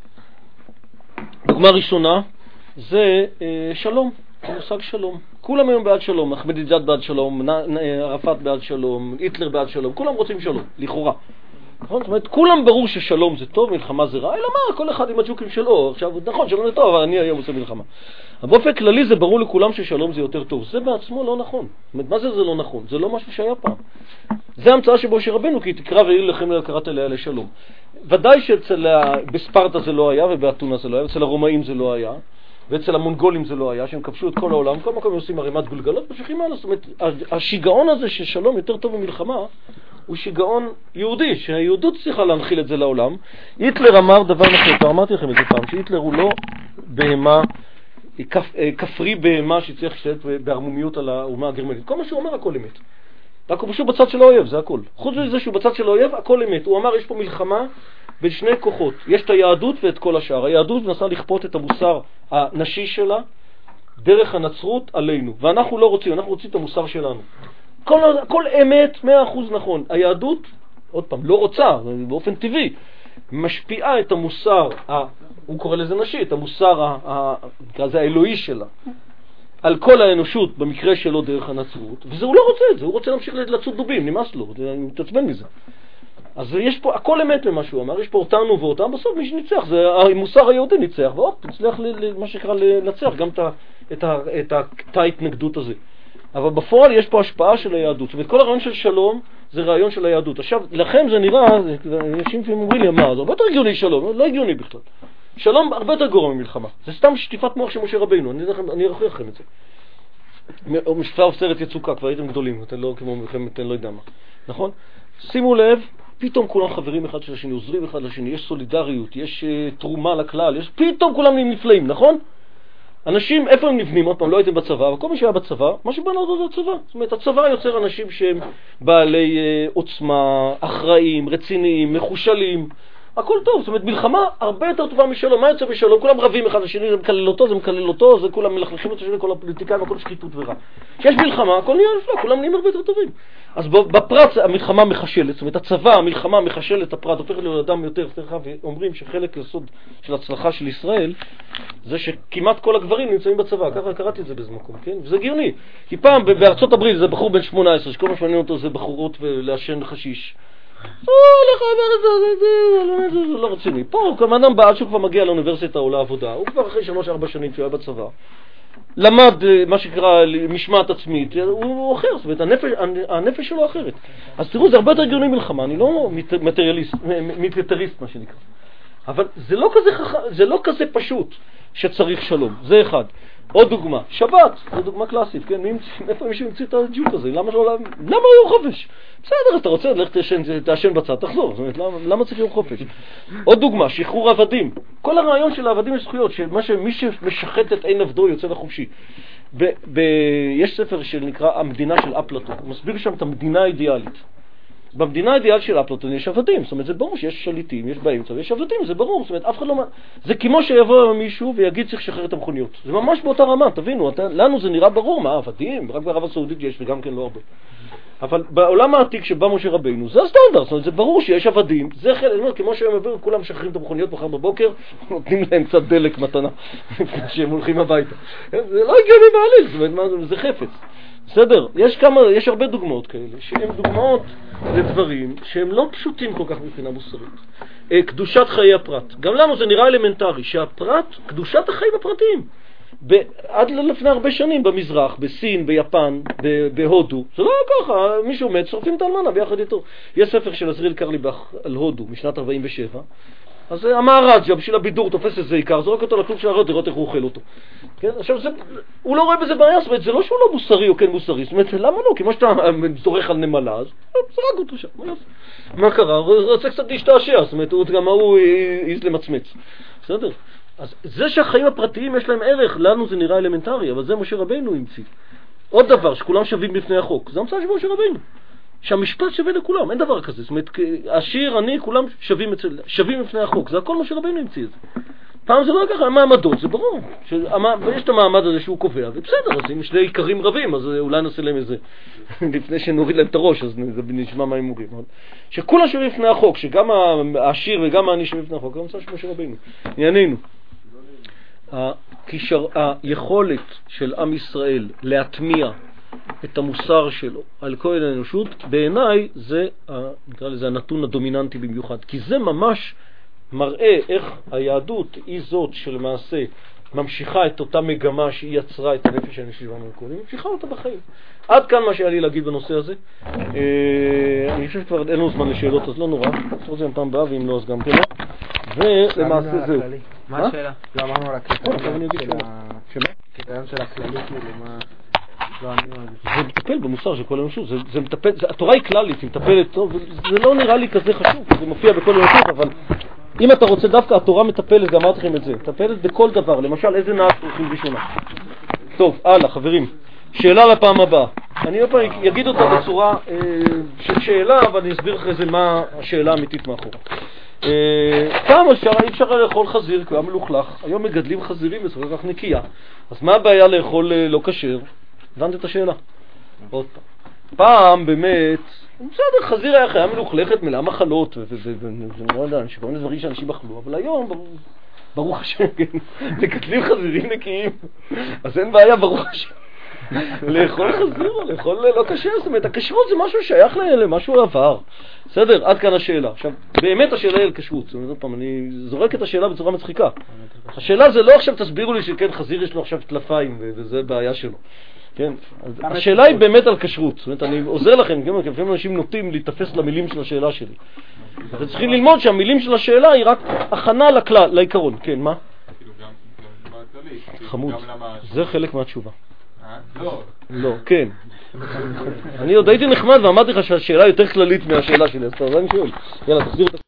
דוגמה ראשונה זה שלום, המושג שלום. כולם היום בעד שלום, אחמדינג'אד בעד שלום, ערפאת בעד שלום, היטלר בעד שלום, כולם רוצים שלום, לכאורה. נכון? זאת אומרת, כולם ברור ששלום זה טוב, מלחמה זה רע, אלא מה? כל אחד עם הג'וקים שלו. עכשיו, נכון, שלום זה טוב, אבל אני היום עושה מלחמה. אבל באופן כללי זה ברור לכולם ששלום זה יותר טוב. זה בעצמו לא נכון. זאת אומרת, מה זה לא נכון? זה לא משהו שהיה פעם. זה המצאה שבו שרבנו, כי תקרא ועיר לכם קראת אליה לשלום. ודאי שבספרטה זה לא היה, ובאתונה זה לא היה, אצל הרומאים זה לא היה, ואצל המונגולים זה לא היה, שהם כבשו את כל העולם, כל מקום עושים ערימת גולגלות, ממשיכים הלאה. זאת אומרת, השיגעון הזה ששלום יותר טוב במלחמה, הוא שיגעון יהודי, שהיהודות צריכה להנחיל את זה לעולם. היטלר אמר דבר נכון, כבר אמרתי לכם את זה פעם, שהיטלר הוא לא בהמה, כפרי בהמה שצריך להשתלט בהרמומיות על האומה הגרמנית. כל מה שהוא אומר, הכל אמת. רק הוא פשוט בצד של האויב, זה הכל. חוץ מזה שהוא בצד של האויב, הכל אמת. הוא אמר, יש פה מלחמה בין שני כוחות. יש את היהדות ואת כל השאר. היהדות מנסה לכפות את המוסר הנשי שלה דרך הנצרות עלינו. ואנחנו לא רוצים, אנחנו רוצים את המוסר שלנו. כל אמת, 100% נכון. היהדות, עוד פעם, לא רוצה, באופן טבעי, משפיעה את המוסר, הוא קורא לזה נשי, את המוסר האלוהי שלה, על כל האנושות, במקרה שלו דרך הנצרות, וזה הוא לא רוצה את זה, הוא רוצה להמשיך לצוד דובים, נמאס לו, אני מתעצבן מזה. אז יש פה, הכל אמת ממה שהוא אמר, יש פה אותנו ואותם, בסוף מי שניצח, זה המוסר היהודי ניצח, ועוד תצליח מה שקרא לנצח גם את ההתנגדות הזה. אבל בפועל יש פה השפעה של היהדות. זאת אומרת, כל הרעיון של שלום זה רעיון של היהדות. עכשיו, לכם זה נראה, אנשים לפעמים אומרים לי, מה, זה הרבה יותר הגיוני שלום, לא הגיוני בכלל. שלום הרבה יותר גרוע ממלחמה. זה סתם שטיפת מוח של משה רבינו, אני ארחיח לכם את זה. משפט סרט יצוקה, כבר הייתם גדולים, אתם לא כמו מלחמת, אתם לא יודע מה. נכון? שימו לב, פתאום כולם חברים אחד של השני, עוזרים אחד לשני, יש סולידריות, יש תרומה לכלל, פתאום כולם נהיים נפלאים, נכון? אנשים, איפה הם נבנים? עוד פעם, לא הייתם בצבא, אבל כל מי שהיה בצבא, מה שבנה אותו זה הצבא. זאת אומרת, הצבא יוצר אנשים שהם בעלי עוצמה, אחראים, רציניים, מחושלים, הכל טוב. זאת אומרת, מלחמה הרבה יותר טובה משלום. מה יוצא בשלום? כולם רבים אחד לשני, זה מקלל אותו, זה מקלל אותו, זה כולם מלכלכים את השני, כל הפוליטיקאים, הכל שחיתות ורע. כשיש מלחמה, הכל נהיה נפלא, כולם נהיים הרבה יותר טובים. אז בפרט המלחמה מחשלת, זאת אומרת, הצבא, המלחמה מחשלת, הפרט הופך להיות אדם יותר רחב, ואומרים שחלק יסוד של הצלחה של ישראל, זה שכמעט כל הגברים נמצאים בצבא, ככה קראתי את זה באיזה מקום, כן? וזה גיוני. כי פעם בארצות הברית זה בחור בן 18, שכל מה שמעניין אותו זה בחורות ולעשן חשיש. זה לא רציני. פה, כמובן בעד שהוא כבר מגיע לאוניברסיטה או לעבודה, הוא כבר אחרי 3-4 שנים שהוא היה בצבא, למד מה שקרא משמעת עצמית, הוא אחר, זאת אומרת, הנפש שלו אחרת. אז תראו, זה הרבה יותר גיוני מלחמה, אני לא מיליטריסט מה שנקרא. אבל זה לא כזה פשוט שצריך שלום, זה אחד. עוד דוגמה, שבת, זו דוגמה קלאסית, כן? איפה מישהו המציא את הג'וק הזה? למה יום חופש? בסדר, אתה רוצה ללכת תעשן בצד, תחזור. זאת אומרת, למה צריך יום חופש? עוד דוגמה, שחרור עבדים. כל הרעיון של העבדים יש זכויות, שמי שמשחט את עין עבדו יוצא לחופשי. יש ספר שנקרא המדינה של אפלטון, הוא מסביר שם את המדינה האידיאלית. במדינה האידיאל של אפלטון יש עבדים, זאת אומרת, זה ברור שיש שליטים, יש באמצע, ויש עבדים, זה ברור, זאת אומרת, אף אחד לא... זה כמו שיבוא מישהו ויגיד צריך לשחרר את המכוניות. זה ממש באותה רמה, תבינו, לנו זה נראה ברור, מה עבדים? רק בערב הסעודית יש, וגם כן לא הרבה. אבל בעולם העתיק שבא משה רבינו, זה הסטנדרט, זאת אומרת, זה ברור שיש עבדים, זה חלק, כמו שהם עברו, כולם משחררים את המכוניות מחר בבוקר, נותנים להם קצת דלק מתנה, כשהם הולכים הביתה. זה לא הגיוני בעליל, זאת אומרת, זה חפץ. בסדר, יש הרבה דוגמאות כאלה, שהן דוגמאות לדברים שהם לא פשוטים כל כך מבחינה מוסרית. קדושת חיי הפרט. גם לנו זה נראה אלמנטרי, שהפרט, קדושת החיים הפרטיים. עד לפני הרבה שנים במזרח, בסין, ביפן, בהודו, זה לא היה ככה, מישהו מת, שורפים את האלמנה ביחד איתו. יש ספר של עזריאל קרליבך על הודו משנת 47, אז המהראג'ה בשביל הבידור תופס איזה עיקר, זורק אותו לכלוב של הרעות, לראות איך הוא אוכל אותו. כן? עכשיו, הוא לא רואה בזה בעיה, זאת אומרת, זה לא שהוא לא מוסרי או כן מוסרי, זאת אומרת, למה לא? כי מה שאתה זורק על נמלה, אז זרק אותו שם, מה קרה? הוא רוצה קצת להשתעשע, זאת אומרת, גם הוא העז למצמץ. בסדר? אז זה שהחיים הפרטיים יש להם ערך, לנו זה נראה אלמנטרי, אבל זה משה רבינו המציא. עוד דבר, שכולם שווים בפני החוק, זה המצאה של משה רבינו. שהמשפט שווה לכולם, אין דבר כזה. זאת אומרת, עשיר, אני, כולם שווים בפני החוק. זה הכל משה רבינו המציא את זה. פעם זה לא ככה, המעמדות, זה ברור. יש את המעמד הזה שהוא קובע, ובסדר, אז אם יש לי עיקרים רבים, אז אולי נעשה להם איזה, לפני שנוריד להם את הראש, אז זה נשמע מה הם מוגעים. שכולם שווים בפני החוק, שגם העשיר וגם העני שווים בפני החוק, זה המצאה של משה רבינו. ענייננו. היכולת של עם ישראל להטמיע את המוסר שלו על כל האנושות, בעיניי זה, נקרא לזה, הנתון הדומיננטי במיוחד, כי זה ממש מראה איך היהדות היא זאת שלמעשה ממשיכה את אותה מגמה שהיא יצרה את הנפש האנושית והמקורים, ממשיכה אותה בחיים. עד כאן מה שהיה לי להגיד בנושא הזה. אני חושב שכבר אין לנו זמן לשאלות, אז לא נורא, נעשה את זה פעם הבאה, ואם לא אז גם כן. ולמעשה זהו. מה השאלה? לא אמרנו על הקריטריון של הכללי, זה מטפל במוסר של כל האנושות, זה מטפל, התורה היא כללית, היא מטפלת טוב, זה לא נראה לי כזה חשוב, זה מופיע בכל האנושות, אבל אם אתה רוצה דווקא, התורה מטפלת, גם אמרתי לכם את זה, מטפלת בכל דבר, למשל איזה נהג הולכים ראשונה. טוב, הלאה, חברים, שאלה לפעם הבאה. אני אגיד אותה בצורה של שאלה, אבל אני אסביר אחרי זה מה השאלה האמיתית מאחורה. פעם אי אפשר לאכול חזיר כי הוא היה מלוכלך, היום מגדלים חזירים בצורה כך נקייה, אז מה הבעיה לאכול לא כשר? הבנת את השאלה? עוד פעם באמת, בסדר, חזיר היה מלוכלכת, מלאה מחלות, וזה לא יודע, שכל מיני דברים שאנשים אכלו, אבל היום, ברוך השם, מגדלים חזירים נקיים, אז אין בעיה, ברוך השם. לאכול חזיר, לאכול לא קשה, זאת אומרת, הכשרות זה משהו שייך למשהו עבר. בסדר, עד כאן השאלה. עכשיו, באמת השאלה היא על כשרות, זאת אומרת, פעם, אני זורק את השאלה בצורה מצחיקה. השאלה זה לא עכשיו תסבירו לי שכן, חזיר יש לו עכשיו טלפיים, וזה בעיה שלו. כן, השאלה היא באמת על כשרות, זאת אומרת, אני עוזר לכם, כי לפעמים אנשים נוטים להתאפס למילים של השאלה שלי. אתם צריכים ללמוד שהמילים של השאלה היא רק הכנה לעיקרון. כן, מה? חמוד, זה חלק מהתשובה. לא, כן. אני עוד הייתי נחמד ואמרתי לך שהשאלה יותר כללית מהשאלה שלי, אז אני שואל. יאללה, תחזיר את